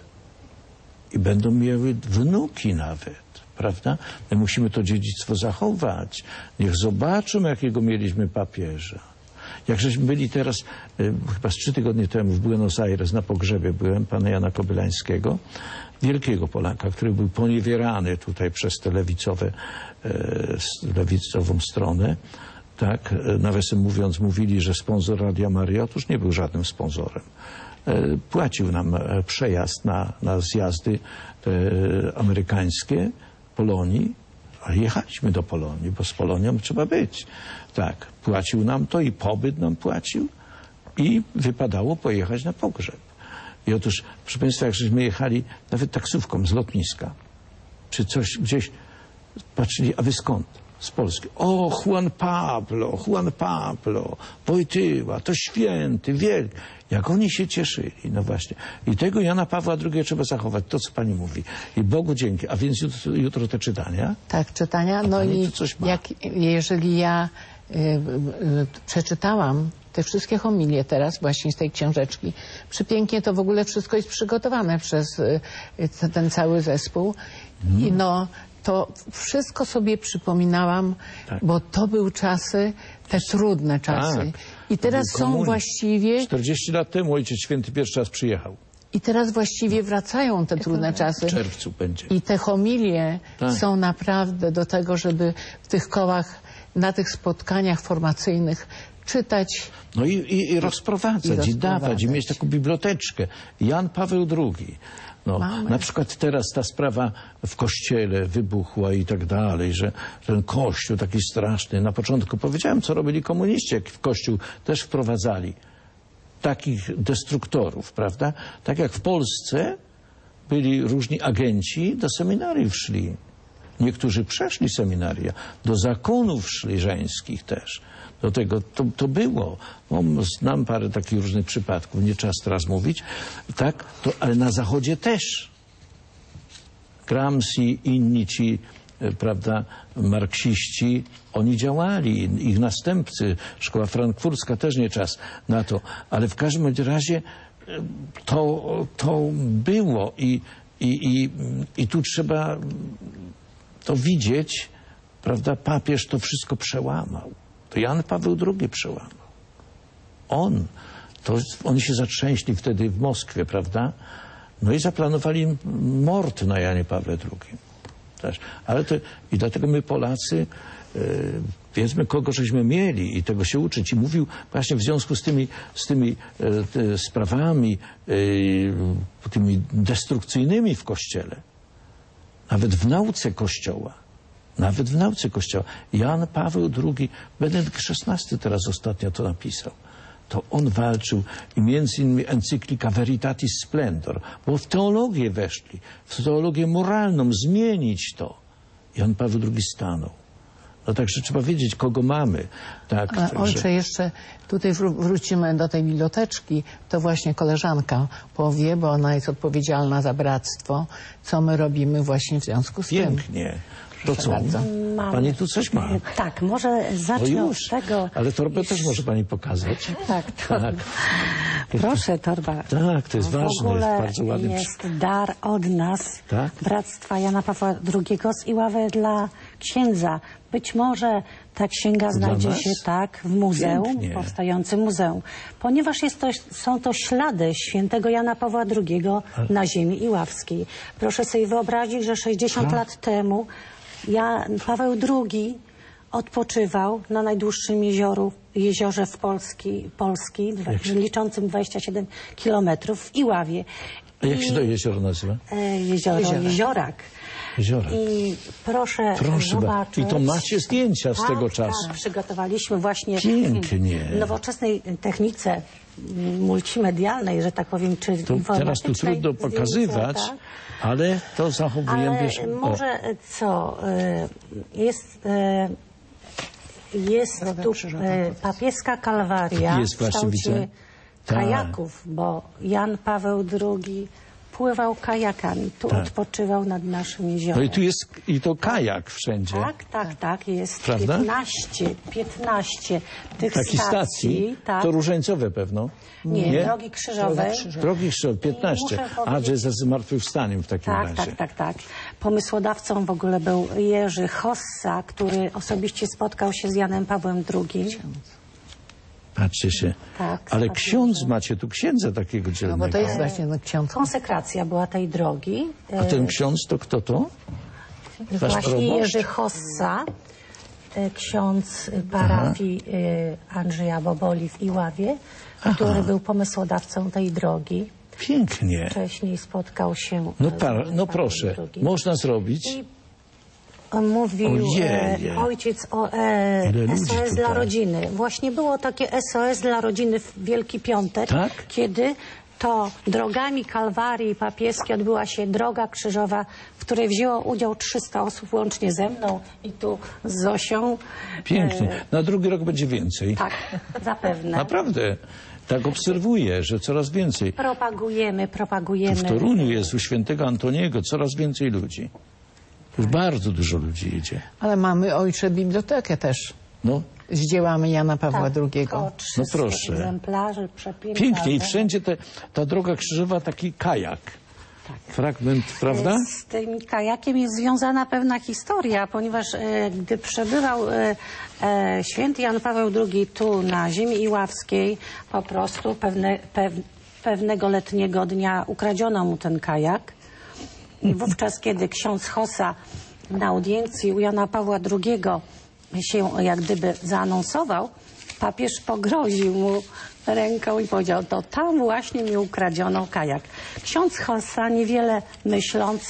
I będą miały wnuki nawet. Prawda? My musimy to dziedzictwo zachować. Niech zobaczą, jakiego mieliśmy papieża. Jak żeśmy byli teraz, y, chyba z trzy tygodnie temu w Buenos Aires na pogrzebie byłem pana Jana Kobylańskiego, wielkiego Polaka, który był poniewierany tutaj przez tę lewicowe, y, lewicową stronę. Tak, y, nawiasem mówiąc, mówili, że sponsor Radia Maryja, otóż nie był żadnym sponsorem. Y, płacił nam y, przejazd na, na zjazdy y, amerykańskie Polonii, a jechaliśmy do Polonii, bo z Polonią trzeba być. Tak, płacił nam to i pobyt nam płacił i wypadało pojechać na pogrzeb. I otóż, proszę państwa, jak żeśmy jechali nawet taksówką z lotniska, czy coś gdzieś, patrzyli, a wy skąd? z Polski. O, Juan Pablo, Juan Pablo, Wojtyła, to święty, wielki. Jak oni się cieszyli, no właśnie. I tego Jana Pawła drugiego trzeba zachować, to co pani mówi. I Bogu dzięki. A więc jutro, jutro te czytania? Tak, czytania. No i jak, jeżeli ja y, y, y, przeczytałam te wszystkie homilie teraz właśnie z tej książeczki, przepięknie to w ogóle wszystko jest przygotowane przez y, y, ten cały zespół. Hmm. I no, to wszystko sobie przypominałam, tak. bo to były czasy, te trudne czasy. Tak. I teraz są właściwie... czterdzieści lat temu Ojciec Święty pierwszy raz przyjechał. I teraz właściwie wracają te trudne czasy. W czerwcu będzie. I te homilie tak. są naprawdę do tego, żeby w tych kołach, na tych spotkaniach formacyjnych czytać. No i, i, i rozprowadzać, i, rozprowadzać. i dawać, i mieć taką biblioteczkę. Jan Paweł drugi. No, na przykład teraz ta sprawa w kościele wybuchła i tak dalej, że ten kościół taki straszny. Na początku powiedziałem, co robili komuniści, jak w kościół też wprowadzali takich destruktorów, prawda? Tak jak w Polsce byli różni agenci, do seminariów szli. Niektórzy przeszli seminaria, do zakonów szli żeńskich też. Do tego to, to było. No, znam parę takich różnych przypadków, nie czas teraz mówić, tak? To, ale na Zachodzie też. Gramsci, inni ci, prawda, marksiści, oni działali, ich następcy, szkoła frankfurcka też nie czas na to, ale w każdym razie to, to było i, i, i, i tu trzeba to widzieć, prawda, papież to wszystko przełamał. To Jan Paweł drugi przełamał. On, to oni się zatrzęśli wtedy w Moskwie, prawda? No i zaplanowali mord na Janie Pawle drugim. Też. Ale to, i dlatego my Polacy, e, wiedzmy, kogo żeśmy mieli i tego się uczyć. I mówił właśnie w związku z tymi, z tymi e, sprawami, e, tymi destrukcyjnymi w Kościele. Nawet w nauce Kościoła. Nawet w nauce Kościoła. Jan Paweł drugi, Benedykt szesnasty teraz ostatnio to napisał. To on walczył i między innymi encyklika Veritatis Splendor, bo w teologię weszli, w teologię moralną, zmienić to. Jan Paweł drugi stanął. No także trzeba wiedzieć, kogo mamy. Tak, Ale ojcze, że... jeszcze tutaj wró- wrócimy do tej biblioteczki. To właśnie koleżanka powie, bo ona jest odpowiedzialna za bractwo, co my robimy właśnie w związku z Pięknie. tym. Pięknie. To co? Mamy. Pani tu coś ma? Tak, może zacznę no od tego... Ale torbę iż... też może pani pokazać. Tak, torba. Tak. Proszę, torba. Tak, to jest w ważne. ogóle jest bardzo ładny. jest dar od nas, tak? Bractwa Jana Pawła drugiego z Iławy dla księdza. Być może ta księga znajdzie się tak w muzeum, Pięknie. powstającym muzeum. Ponieważ jest to, są to ślady świętego Jana Pawła drugiego Ale... na ziemi iławskiej. Proszę sobie wyobrazić, że sześćdziesiąt A? lat temu Jan Paweł drugi odpoczywał na najdłuższym jezioru, jeziorze w Polski, Polski liczącym dwadzieścia siedem kilometrów w Iławie. A jak I, się to jezioro nazywa? E, jezioro, Jeziorak. Jeziorak. Jeziorak. I proszę, proszę zobaczyć. I to macie zdjęcia z tak, tego czasu. Tak, przygotowaliśmy właśnie Pięknie. w nowoczesnej technice multimedialnej, że tak powiem, czy to teraz tu trudno pokazywać, zdjęcia, tak? Ale to zachowujemy. Ale wiesz, może co, jest, jest tu papieska kalwaria jest w kształcie kajaków, tak. Bo Jan Paweł drugi pływał kajakami, tu tak. odpoczywał nad naszym jeziorem. No i tu jest i to kajak wszędzie. Tak, tak, tak, jest Prawda? piętnaście, piętnaście tych Takich stacji. stacji tak. To różańcowe pewno. Nie, Nie? drogi krzyżowe. Drogi krzyżowe, piętnaście. A, że ze zmartwychwstaniem w takim tak, razie. Tak, tak, tak. Pomysłodawcą w ogóle był Jerzy Hossa, który osobiście spotkał się z Janem Pawłem drugim. Patrzcie się. Tak, ale ksiądz że... macie tu księdza takiego dzielnego. No bo to jest właśnie no, ksiądz. Konsekracja była tej drogi. A ten ksiądz to kto to? Wasz właśnie proboszcz? Jerzy Hossa, ksiądz parafii Aha. Andrzeja Boboli w Iławie, Aha. który był pomysłodawcą tej drogi. Pięknie. Wcześniej spotkał się... No, par, no proszę, drugim. Można zrobić... I mówił e, ojciec o e, S O S dla rodziny. Właśnie było takie S O S dla rodziny w Wielki Piątek, tak? kiedy to drogami Kalwarii Papieskiej odbyła się droga krzyżowa, w której wzięło udział trzysta osób, łącznie ze mną i tu z Zosią. Pięknie. Na drugi rok będzie więcej. Tak, zapewne. Naprawdę. Tak obserwuję, że coraz więcej. Propagujemy, propagujemy. Tu w Toruniu jest u świętego Antoniego coraz więcej ludzi. Już bardzo dużo ludzi idzie. Ale mamy, ojcze, bibliotekę też. No. Z dziełami Jana Pawła Tak, drugiego. No proszę. Egzemplarzy, przepiękne. Pięknie i wszędzie te, ta droga krzyżowa taki kajak. Tak. Fragment, prawda? Z tym kajakiem jest związana pewna historia, ponieważ e, gdy przebywał e, e, święty Jan Paweł drugi tu na ziemi iławskiej, po prostu pewne, pew, pewnego letniego dnia ukradziono mu ten kajak. I wówczas, kiedy ksiądz Hossa na audiencji u Jana Pawła drugiego się jak gdyby zaanonsował, papież pogroził mu ręką i powiedział, to tam właśnie mi ukradziono kajak. Ksiądz Hossa, niewiele myśląc,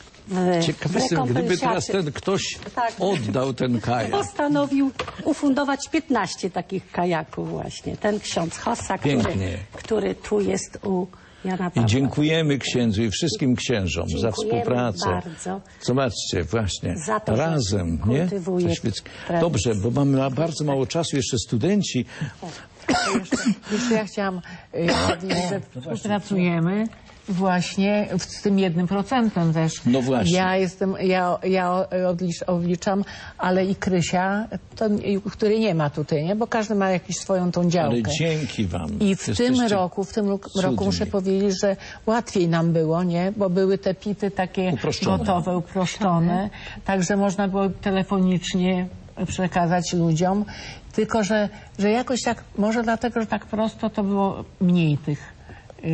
w Ciekawe jestem, gdyby teraz ten ktoś tak. oddał ten kajak. Postanowił ufundować piętnaście takich kajaków właśnie. Ten ksiądz Hossa, który, który tu jest u Jana Pawła. I dziękujemy księdzu i wszystkim księżom dziękujemy za współpracę. Bardzo. Zobaczcie, właśnie, za to, razem, nie? Dobrze, bo mamy bardzo mało czasu, jeszcze studenci. Jeszcze, jeszcze ja chciałam powiedzieć, że współpracujemy właśnie z tym jednym procentem też. No właśnie. Ja jestem, ja, ja odlicz, odliczam, ale i Krysia, to, której nie ma tutaj, nie? Bo każdy ma jakąś swoją tą działkę. Ale dzięki wam. I w tym roku, w tym roku cudni. muszę powiedzieć, że łatwiej nam było, nie? Bo były te pity takie uproszczone. gotowe, uproszczone. Także można było telefonicznie przekazać ludziom. Tylko, że, że jakoś tak, może dlatego, że tak prosto to było mniej tych yy,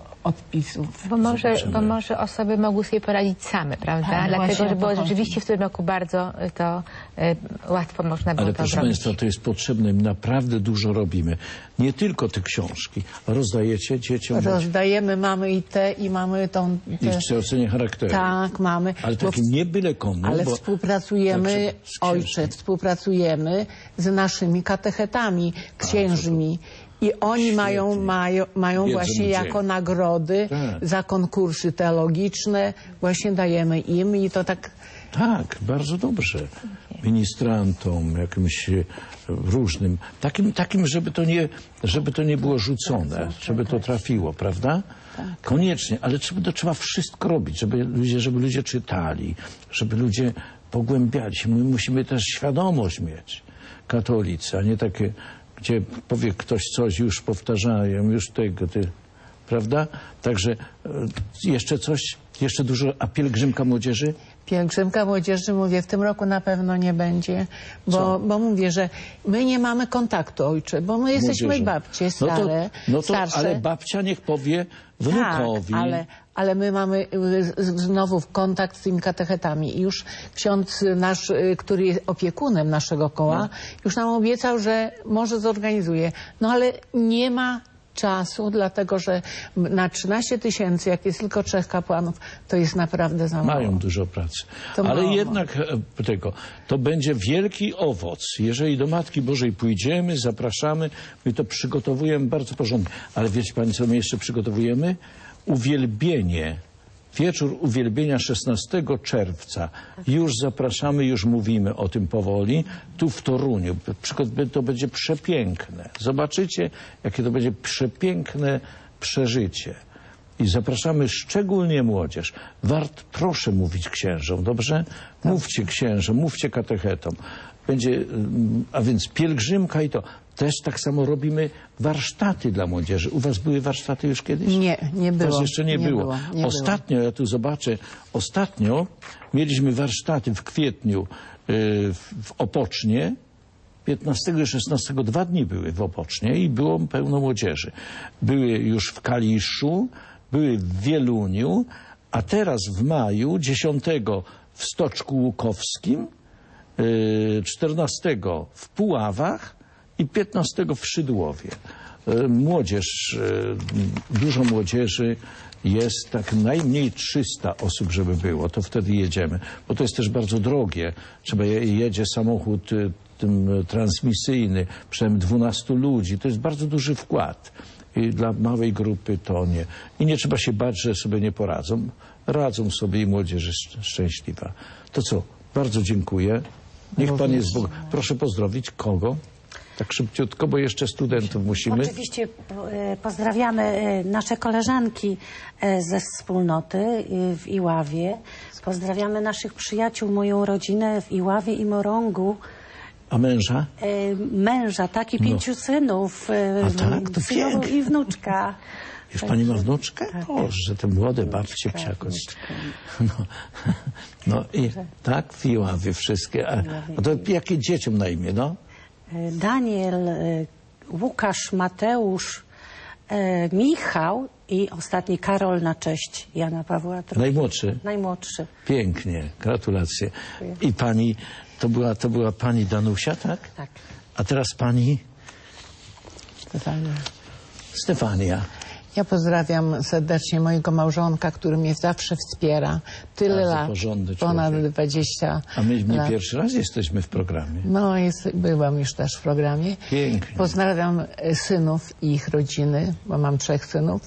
odpisów. Bo może, bo może osoby mogły sobie poradzić same, prawda? Tak, dlatego, że było to rzeczywiście w tym roku bardzo to y, łatwo można było Ale to proszę zrobić. Państwa, to jest potrzebne. My naprawdę dużo robimy. Nie tylko te książki. Rozdajecie dzieciom? Rozdajemy, mamy i te, i mamy tą... Te... I w kształcenie charakteru. Tak, mamy. Ale takie bo, nie byle komu. Ale bo współpracujemy, tak, ojcze, współpracujemy z naszymi katechetami, księżmi. I oni mają, mają, mają właśnie jako nagrody tak. za konkursy teologiczne. Właśnie dajemy im i to tak... Tak, bardzo dobrze. Ministrantom, jakimś różnym. Takim, takim żeby, to nie, żeby to nie było rzucone, żeby to trafiło, prawda? Koniecznie, ale trzeba, to trzeba wszystko robić, żeby ludzie, żeby ludzie czytali, żeby ludzie pogłębiali się. My musimy też świadomość mieć, katolicy, a nie takie, gdzie powie ktoś coś, już powtarzają, już tego, ty, prawda? Także jeszcze coś, jeszcze dużo, a pielgrzymka młodzieży? Pielgrzymka młodzieży, mówię, w tym roku na pewno nie będzie, bo, bo mówię, że my nie mamy kontaktu, ojcze, bo my jesteśmy Młodzieży. babcie stare, no to, no to, starsze. Ale babcia niech powie wnukowi. Tak, ale, ale my mamy znowu kontakt z tymi katechetami i już ksiądz nasz, który jest opiekunem naszego koła, no. już nam obiecał, że może zorganizuje. No ale nie ma czasu, dlatego że na trzynaście tysięcy, jak jest tylko trzech kapłanów, to jest naprawdę za mało. Mają dużo pracy. To Ale mało. jednak tego, to będzie wielki owoc. Jeżeli do Matki Bożej pójdziemy, zapraszamy, my to przygotowujemy bardzo porządnie. Ale wiecie Pani, co my jeszcze przygotowujemy? Uwielbienie. Wieczór uwielbienia szesnastego czerwca. Już zapraszamy, już mówimy o tym powoli. Tu w Toruniu. To będzie przepiękne. Zobaczycie, jakie to będzie przepiękne przeżycie. I zapraszamy szczególnie młodzież. Wart, proszę mówić księżom, dobrze? Mówcie księżom, mówcie katechetom. Będzie, a więc pielgrzymka i to. Też tak samo robimy warsztaty dla młodzieży. U was były warsztaty już kiedyś? Nie, nie było. Was jeszcze nie, nie było. było nie Ostatnio, było. Ja tu zobaczę, ostatnio mieliśmy warsztaty w kwietniu yy, w Opocznie. piętnastego i szesnastego dwa dni były w Opocznie i było pełno młodzieży. Były już w Kaliszu, były w Wieluniu, a teraz w maju, dziesiątego w Stoczku Łukowskim, yy, czternastego w Puławach i piętnastego w Szydłowie. Młodzież, dużo młodzieży jest, tak najmniej trzysta osób, żeby było, to wtedy jedziemy, bo to jest też bardzo drogie. Trzeba jedzie samochód tym transmisyjny, przynajmniej dwunastu ludzi, to jest bardzo duży wkład. I dla małej grupy to nie. I nie trzeba się bać, że sobie nie poradzą. Radzą sobie i młodzież jest szczęśliwa. To co? Bardzo dziękuję. Niech pan jest Bóg. Proszę pozdrowić kogo? Tak szybciutko, bo jeszcze studentów musimy. Oczywiście pozdrawiamy nasze koleżanki ze wspólnoty w Iławie. Pozdrawiamy naszych przyjaciół, moją rodzinę w Iławie i Morągu. A męża? Męża, tak, i pięciu no. synów. A tak? To synów i wnuczka. Już pani ma wnuczkę? Tak. Boże, te młode babcie psiakoś. No, no i tak w Iławie wszystkie. A, a to jakie dzieciom na imię, no? Daniel, Łukasz, Mateusz, Michał i ostatni Karol na cześć Jana Pawła drugiego. Najmłodszy? Najmłodszy. Pięknie, gratulacje. I pani, to była, to była pani Danusia, tak? Tak. A teraz pani? Stefania. Stefania. Ja pozdrawiam serdecznie mojego małżonka, który mnie zawsze wspiera. Tyle Bardzo lat, porządny ponad człowiek. dwadzieścia A my nie lat. pierwszy raz jesteśmy w programie. No, jest, byłam już też w programie. Pięknie. Pozdrawiam synów i ich rodziny, bo mam trzech synów.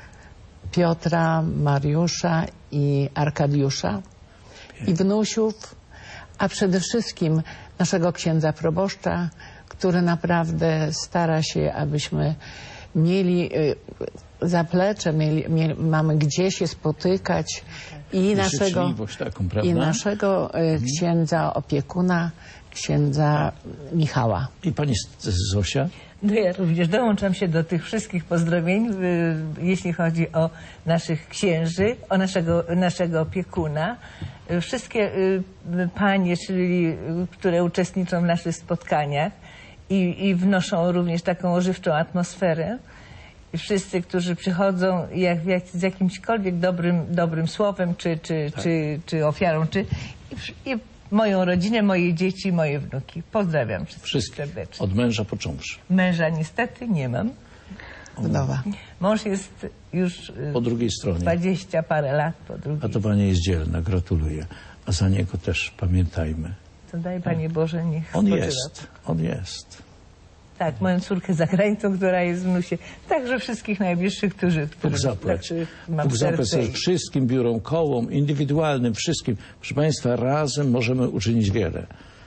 Piotra, Mariusza i Arkadiusza. Pięknie. I wnusiów, a przede wszystkim naszego księdza proboszcza, który naprawdę stara się, abyśmy mieli y, zaplecze, mieli, mieli, mamy gdzie się spotykać i, I naszego, taką, prawda? i naszego y, księdza opiekuna, księdza Michała. I pani Zosia? No ja również dołączam się do tych wszystkich pozdrowień, y, jeśli chodzi o naszych księży, o naszego, naszego opiekuna. Y, wszystkie y, panie, czyli y, które uczestniczą w naszych spotkaniach i, i wnoszą również taką ożywczą atmosferę. I wszyscy, którzy przychodzą jak, jak, z jakimśkolwiek dobrym, dobrym słowem, czy, czy, tak. czy, czy ofiarą, czy i, i moją rodzinę, moje dzieci, moje wnuki. Pozdrawiam wszystkich serdecznie. Od męża począwszy. Męża niestety nie mam. Wdowa. Mąż jest już po drugiej stronie. dwadzieścia parę lat po drugiej. A to pani jest dzielna, gratuluję. A za niego też pamiętajmy. To daj Panie Boże, niech On spoczywa. jest, on jest. Tak, moją córkę za granicą, która jest w Nusie. Także wszystkich najbliższych, którzy... Bóg zapłać. Bóg zapłać wszystkim biurom, kołom, indywidualnym, wszystkim. Proszę Państwa, razem możemy uczynić wiele.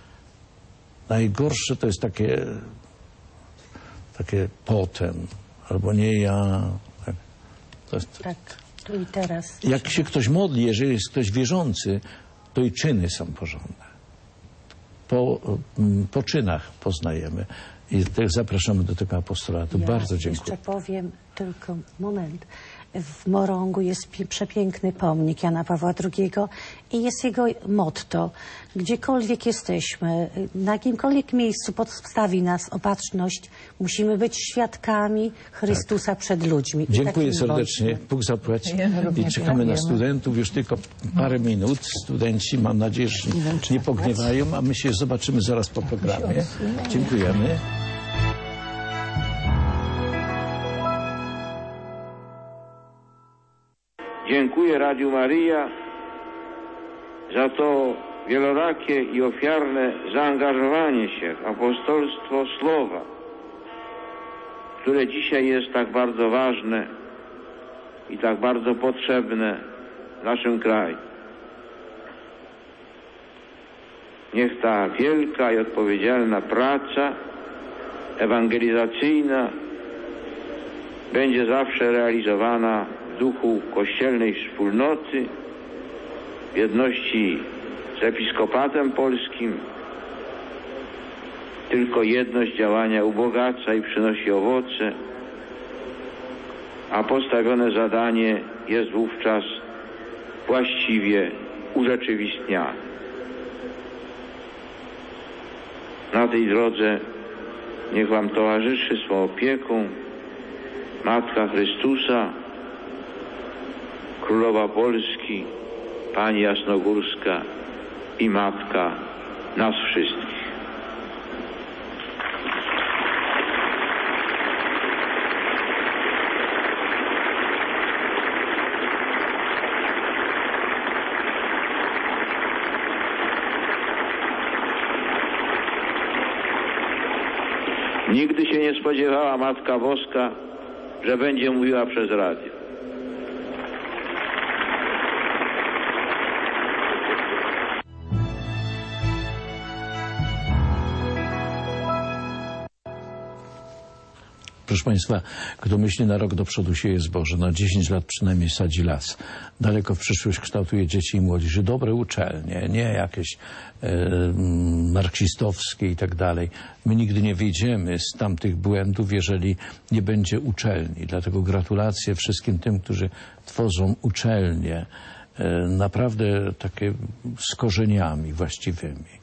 Najgorsze to jest takie, takie potem, albo nie ja. Tak, to jest, tak, tu i teraz. Jak się ktoś modli, jeżeli jest ktoś wierzący, to i czyny są porządne. Po, po czynach poznajemy. I tak zapraszamy do tego apostolatu. Ja Bardzo dziękuję. jeszcze powiem tylko moment. W Morągu jest przepiękny pomnik Jana Pawła drugiego i jest jego motto. Gdziekolwiek jesteśmy, na jakimkolwiek miejscu podstawi nas opatrzność, musimy być świadkami Chrystusa tak. przed ludźmi. Dziękuję serdecznie. Bądźmy. Bóg zapłać. I czekamy na studentów. Już tylko parę minut. Studenci, mam nadzieję, że nie pogniewają, a my się zobaczymy zaraz po programie. Dziękujemy. Dziękuję Radiu Maryja za to wielorakie i ofiarne zaangażowanie się w apostolstwo Słowa, które dzisiaj jest tak bardzo ważne i tak bardzo potrzebne w naszym kraju. Niech ta wielka i odpowiedzialna praca ewangelizacyjna będzie zawsze realizowana w duchu kościelnej wspólnoty, w jedności z Episkopatem Polskim. Tylko jedność działania ubogaca i przynosi owoce, a postawione zadanie jest wówczas właściwie urzeczywistniane. Na tej drodze niech Wam towarzyszy swą opieką Matka Chrystusa, Królowa Polski, Pani Jasnogórska i Matka nas wszystkich. Nigdy się nie spodziewała Matka Boska, że będzie mówiła przez radio. Proszę Państwa, kto myśli na rok do przodu sieje zboże, na dziesięć lat przynajmniej sadzi las. Daleko w przyszłość kształtuje dzieci i młodzieży. Dobre uczelnie, nie jakieś e, marksistowskie i tak dalej. My nigdy nie wyjdziemy z tamtych błędów, jeżeli nie będzie uczelni. Dlatego gratulacje wszystkim tym, którzy tworzą uczelnie, e, naprawdę takie z korzeniami właściwymi.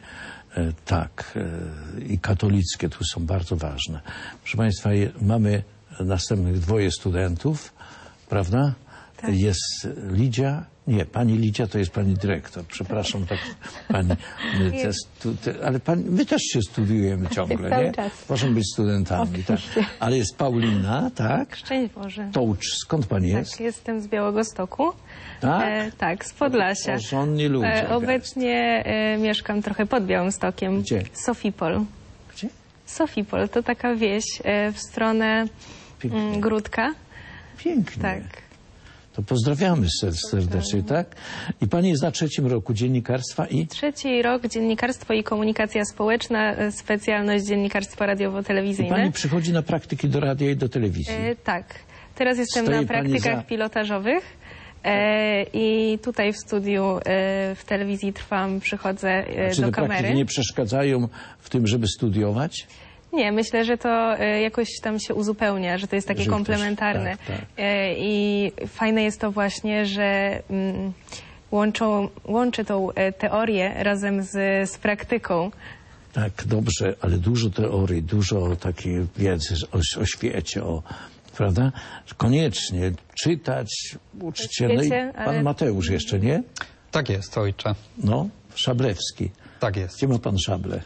Tak, i katolickie tu są bardzo ważne. Proszę Państwa, mamy następnych dwoje studentów, prawda? Tak. Jest Lidia. Nie, pani Lidia to jest pani dyrektor. Przepraszam, tak pani. Te stu, te, ale pani, my też się studiujemy ciągle, nie? Możemy być studentami, tak. Ale jest Paulina, tak? Szczęść Boże. Tołcz, skąd pani jest? Tak, jestem z Białegostoku. Tak? E, tak, z Podlasia. Porządni ludzie. E, obecnie e, mieszkam trochę pod Białymstokiem. Gdzie? Sofipol. Gdzie? Sofipol to taka wieś e, w stronę m, Gródka. Pięknie. Tak. To pozdrawiamy serdecznie, tak? I pani jest na trzecim roku dziennikarstwa i... Trzeci rok dziennikarstwo i komunikacja społeczna, specjalność dziennikarstwo radiowo-telewizyjne. I pani przychodzi na praktyki do radia i do telewizji. E, tak. Teraz jestem Stoi na praktykach za... pilotażowych e, i tutaj w studiu e, w telewizji trwam, przychodzę e, A czy do te kamery. praktyki nie przeszkadzają w tym, żeby studiować? Nie, myślę, że to e, jakoś tam się uzupełnia, że to jest takie Że komplementarne. Też, tak, tak. E, I fajne jest to właśnie, że mm, łączą, łączy tą e, teorię razem z, z praktyką. Tak, dobrze, ale dużo teorii, dużo takiej wiedzy o, o świecie, o, prawda? Koniecznie czytać, uczyć się. No i pan ale... Mateusz jeszcze, nie? Tak jest, ojcze. No, Szablewski. Tak jest. Gdzie ma pan szable?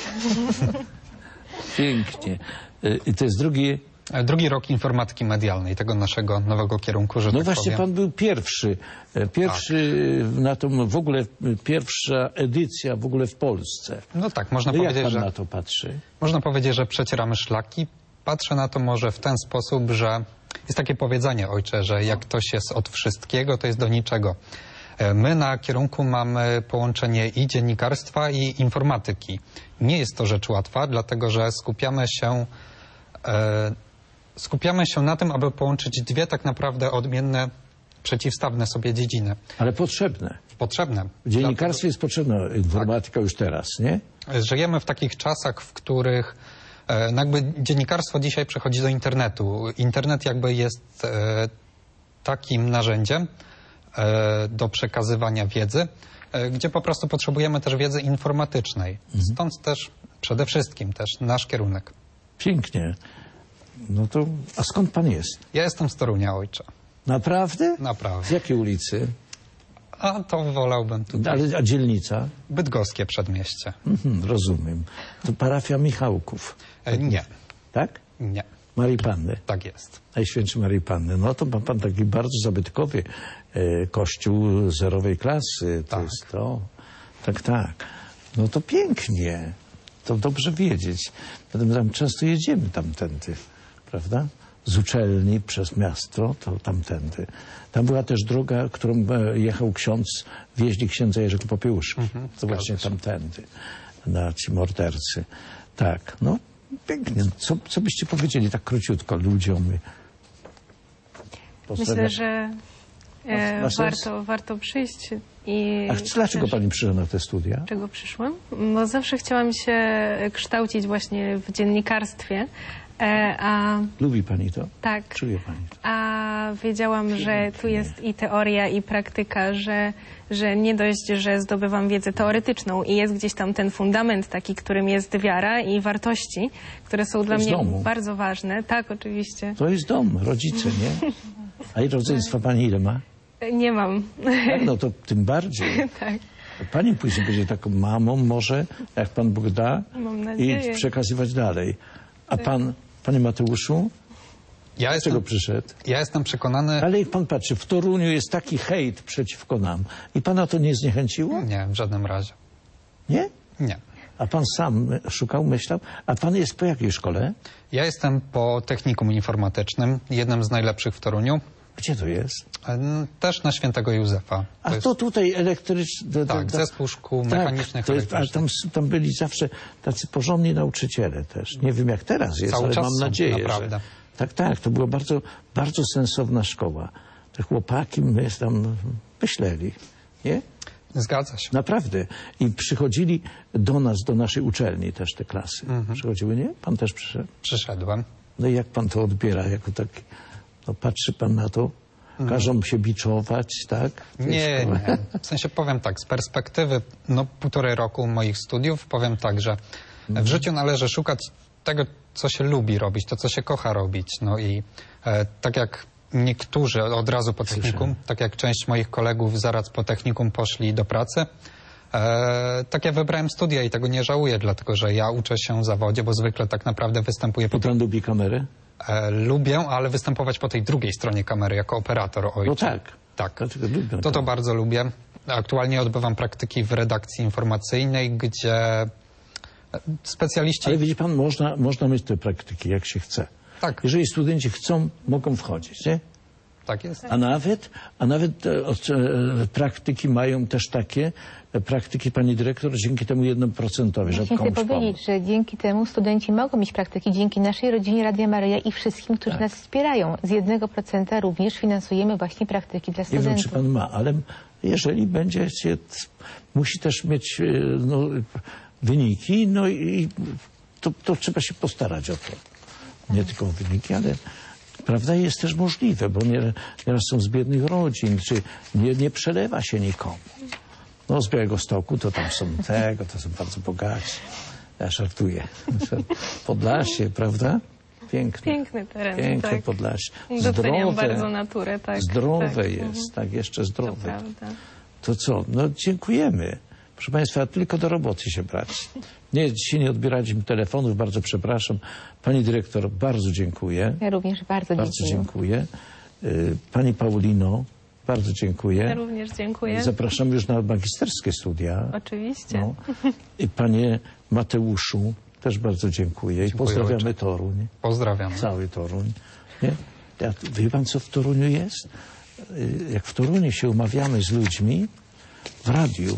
Pięknie. I to jest drugi... Drugi rok informatyki medialnej, tego naszego nowego kierunku, że No tak właśnie, powiem. pan był pierwszy. Pierwszy tak. na tą w ogóle pierwsza edycja w ogóle w Polsce. No tak, można no powiedzieć, jak pan że... na to patrzy? Można powiedzieć, że przecieramy szlaki. Patrzę na to może w ten sposób, że jest takie powiedzenie, ojcze, że jak ktoś jest od wszystkiego, to jest do niczego. My na kierunku mamy połączenie i dziennikarstwa, i informatyki. Nie jest to rzecz łatwa, dlatego że skupiamy się, e, skupiamy się na tym, aby połączyć dwie tak naprawdę odmienne, przeciwstawne sobie dziedziny. Ale potrzebne. Potrzebne. W dziennikarstwie dlatego, jest potrzebna informatyka tak. już teraz, nie? Żyjemy w takich czasach, w których e, jakby dziennikarstwo dzisiaj przechodzi do internetu. Internet jakby jest e, takim narzędziem, do przekazywania wiedzy, gdzie po prostu potrzebujemy też wiedzy informatycznej. Mhm. Stąd też przede wszystkim też nasz kierunek. Pięknie. No to, a skąd pan jest? Ja jestem z Torunia, ojcze. Naprawdę? Naprawdę. Z jakiej ulicy? A to wolałbym tutaj. Ale, a dzielnica? Bydgoskie Przedmieście. Mhm, rozumiem. To parafia Michałków. E, nie. Tak? Nie. Marii Panny. Tak jest. Najświętszej Marii Panny. No to ma pan taki bardzo zabytkowy e, kościół zerowej klasy. To tak. jest to. Tak, tak. No to pięknie. To dobrze wiedzieć. Potem tam często jedziemy tamtędy, prawda? Z uczelni przez miasto, to tamtędy. Tam była też droga, którą jechał ksiądz, wieźli księdza Jerzego Popiełuszki. Mhm, to właśnie się. Tamtędy. Na ci mordercy. Tak, no. Pięknie. Co, co byście powiedzieli tak króciutko ludziom? Myślę, że e, warto, warto przyjść. I A dlaczego też, pani przyszła na te studia? Czego przyszłam? Bo zawsze chciałam się kształcić właśnie w dziennikarstwie. E, a, Lubi pani to? Tak. Czuje pani to? A wiedziałam, że tu jest i teoria, i praktyka, że, że nie dość, że zdobywam wiedzę teoretyczną i jest gdzieś tam ten fundament taki, którym jest wiara i wartości, które są to dla mnie domu. bardzo ważne. Tak, oczywiście. To jest dom, rodzice, nie? A i rodzeństwa pani ile ma? Nie mam. Tak, no to tym bardziej. Tak. Pani później będzie taką mamą może, jak Pan Bóg da, mam nadzieję. I przekazywać dalej. A pan, panie Mateuszu, ja dlaczego jestem, przyszedł? Ja jestem przekonany... Ale jak pan patrzy, w Toruniu jest taki hejt przeciwko nam. I pana to nie zniechęciło? Nie, w żadnym razie. Nie? Nie. A pan sam szukał, myślał? A pan jest po jakiej szkole? Ja jestem po technikum informatycznym, jednym z najlepszych w Toruniu. Gdzie to jest? Też na Świętego Józefa. To A jest... to tutaj elektryczny... Tak, zespół szkół mechanicznych, tak, jest, ale tam, tam byli zawsze tacy porządni nauczyciele też. Nie wiem jak teraz jest, Cały ale czas mam są, nadzieję, naprawdę. że... Tak, tak, to była bardzo, bardzo sensowna szkoła. Te chłopaki my tam myśleli, nie? Zgadza się. Naprawdę. I przychodzili do nas, do naszej uczelni też te klasy. Mhm. Przychodziły, nie? Pan też przyszedł? Przyszedłem. No i jak pan to odbiera? Jako taki, no patrzy pan na to? Każą się biczować, tak? Nie, nie. W sensie powiem tak, z perspektywy no, półtorej roku moich studiów powiem tak, że w życiu należy szukać tego, co się lubi robić, to, co się kocha robić. No i e, tak jak niektórzy od razu po technikum, tak jak część moich kolegów zaraz po technikum poszli do pracy, e, tak ja wybrałem studia i tego nie żałuję, dlatego że ja uczę się w zawodzie, bo zwykle tak naprawdę występuję... Po pan lubi kamerę? E, lubię, ale występować po tej drugiej stronie kamery jako operator ojcze. No tak. Tak. Lubię to to bardzo lubię. Aktualnie odbywam praktyki w redakcji informacyjnej, gdzie specjaliści... Ale widzi pan, można, można mieć te praktyki, jak się chce. Tak. Jeżeli studenci chcą, mogą wchodzić, nie? Tak jest. A nawet, a nawet e, e, praktyki mają też takie e, praktyki, pani dyrektor, dzięki temu jednym procentowi, że Chciałam komuś chcę powiedzieć, pomóc. że dzięki temu studenci mogą mieć praktyki, dzięki naszej rodzinie Radia Maryja i wszystkim, którzy Tak. nas wspierają. Z jednego procenta również finansujemy właśnie praktyki dla Nie studentów. wiem, czy pan ma, ale jeżeli będziecie, musi też mieć e, no, wyniki, no i to, to trzeba się postarać o to. Nie tylko o wyniki, ale prawda jest też możliwe, bo nie, nieraz są z biednych rodzin, czy nie, nie przelewa się nikomu. No z Białegostoku to tam są tego, to są bardzo bogaci. Ja żartuję. Podlasie, prawda? Piękne. Piękny teren, Piękne tak. Podlasie. Doceniam bardzo naturę, tak. Zdrowe tak. jest, Mhm. tak, jeszcze zdrowe. To prawda. To co? No dziękujemy. Proszę Państwa, tylko do roboty się brać. Nie, dzisiaj nie odbieraliśmy telefonów, bardzo przepraszam. Pani dyrektor, bardzo dziękuję. Ja również bardzo, Bardzo dziękuję. dziękuję. Y, Pani Paulino, bardzo dziękuję. Ja również dziękuję. Zapraszam już na magisterskie studia. Oczywiście. No. I Panie Mateuszu, też bardzo dziękuję. I Dziękuję, pozdrawiamy ojcze. Toruń. Pozdrawiam. Cały Toruń. Nie? Ja, wie pan, co w Toruniu jest? Y, Jak w Toruniu się umawiamy z ludźmi w radiu,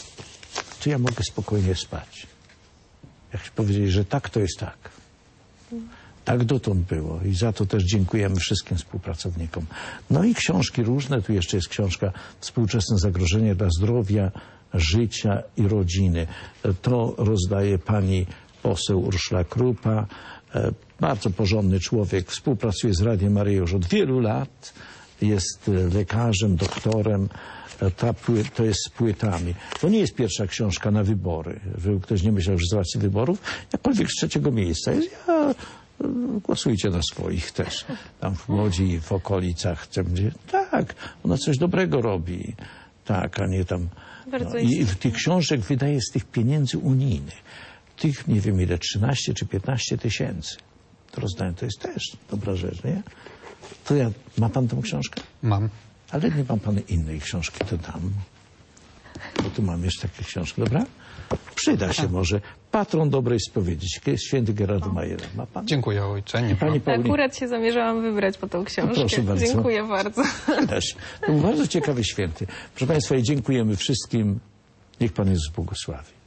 to ja mogę spokojnie spać. Jak powiedzieli, że tak, to jest tak. Tak dotąd było i za to też dziękujemy wszystkim współpracownikom. No i książki różne, tu jeszcze jest książka Współczesne zagrożenie dla zdrowia, życia i rodziny. To rozdaje pani poseł Urszula Krupa. Bardzo porządny człowiek, współpracuje z Radiem Maryja już od wielu lat. Jest lekarzem, doktorem. Ta pły, to jest z płytami. To nie jest pierwsza książka na wybory. Żeby ktoś nie myślał, że z racji wyborów, jakkolwiek z trzeciego miejsca jest. Ja, y, głosujcie na swoich też. Tam w Łodzi i w okolicach. Gdzie, tak, ona coś dobrego robi. Tak, a nie tam. No, i w tych książek wydaje z tych pieniędzy unijnych. Tych, nie wiem ile, trzynaście czy piętnaście tysięcy. To rozdają, to jest też dobra rzecz, nie? To ja, ma pan tą książkę? Mam. Ale nie mam pan innej książki, to dam. Bo tu mam jeszcze takie książki, dobra? Przyda się może. Patron dobrej spowiedzi, święty Gerard Majer. Ma pan? Dziękuję, ojcze. Nie Pani Paulina. Akurat się zamierzałam wybrać po tą książkę. Proszę bardzo. Dziękuję bardzo. Przyda się. To był bardzo ciekawy święty. Proszę Państwa, i dziękujemy wszystkim. Niech Pan Jezus błogosławi.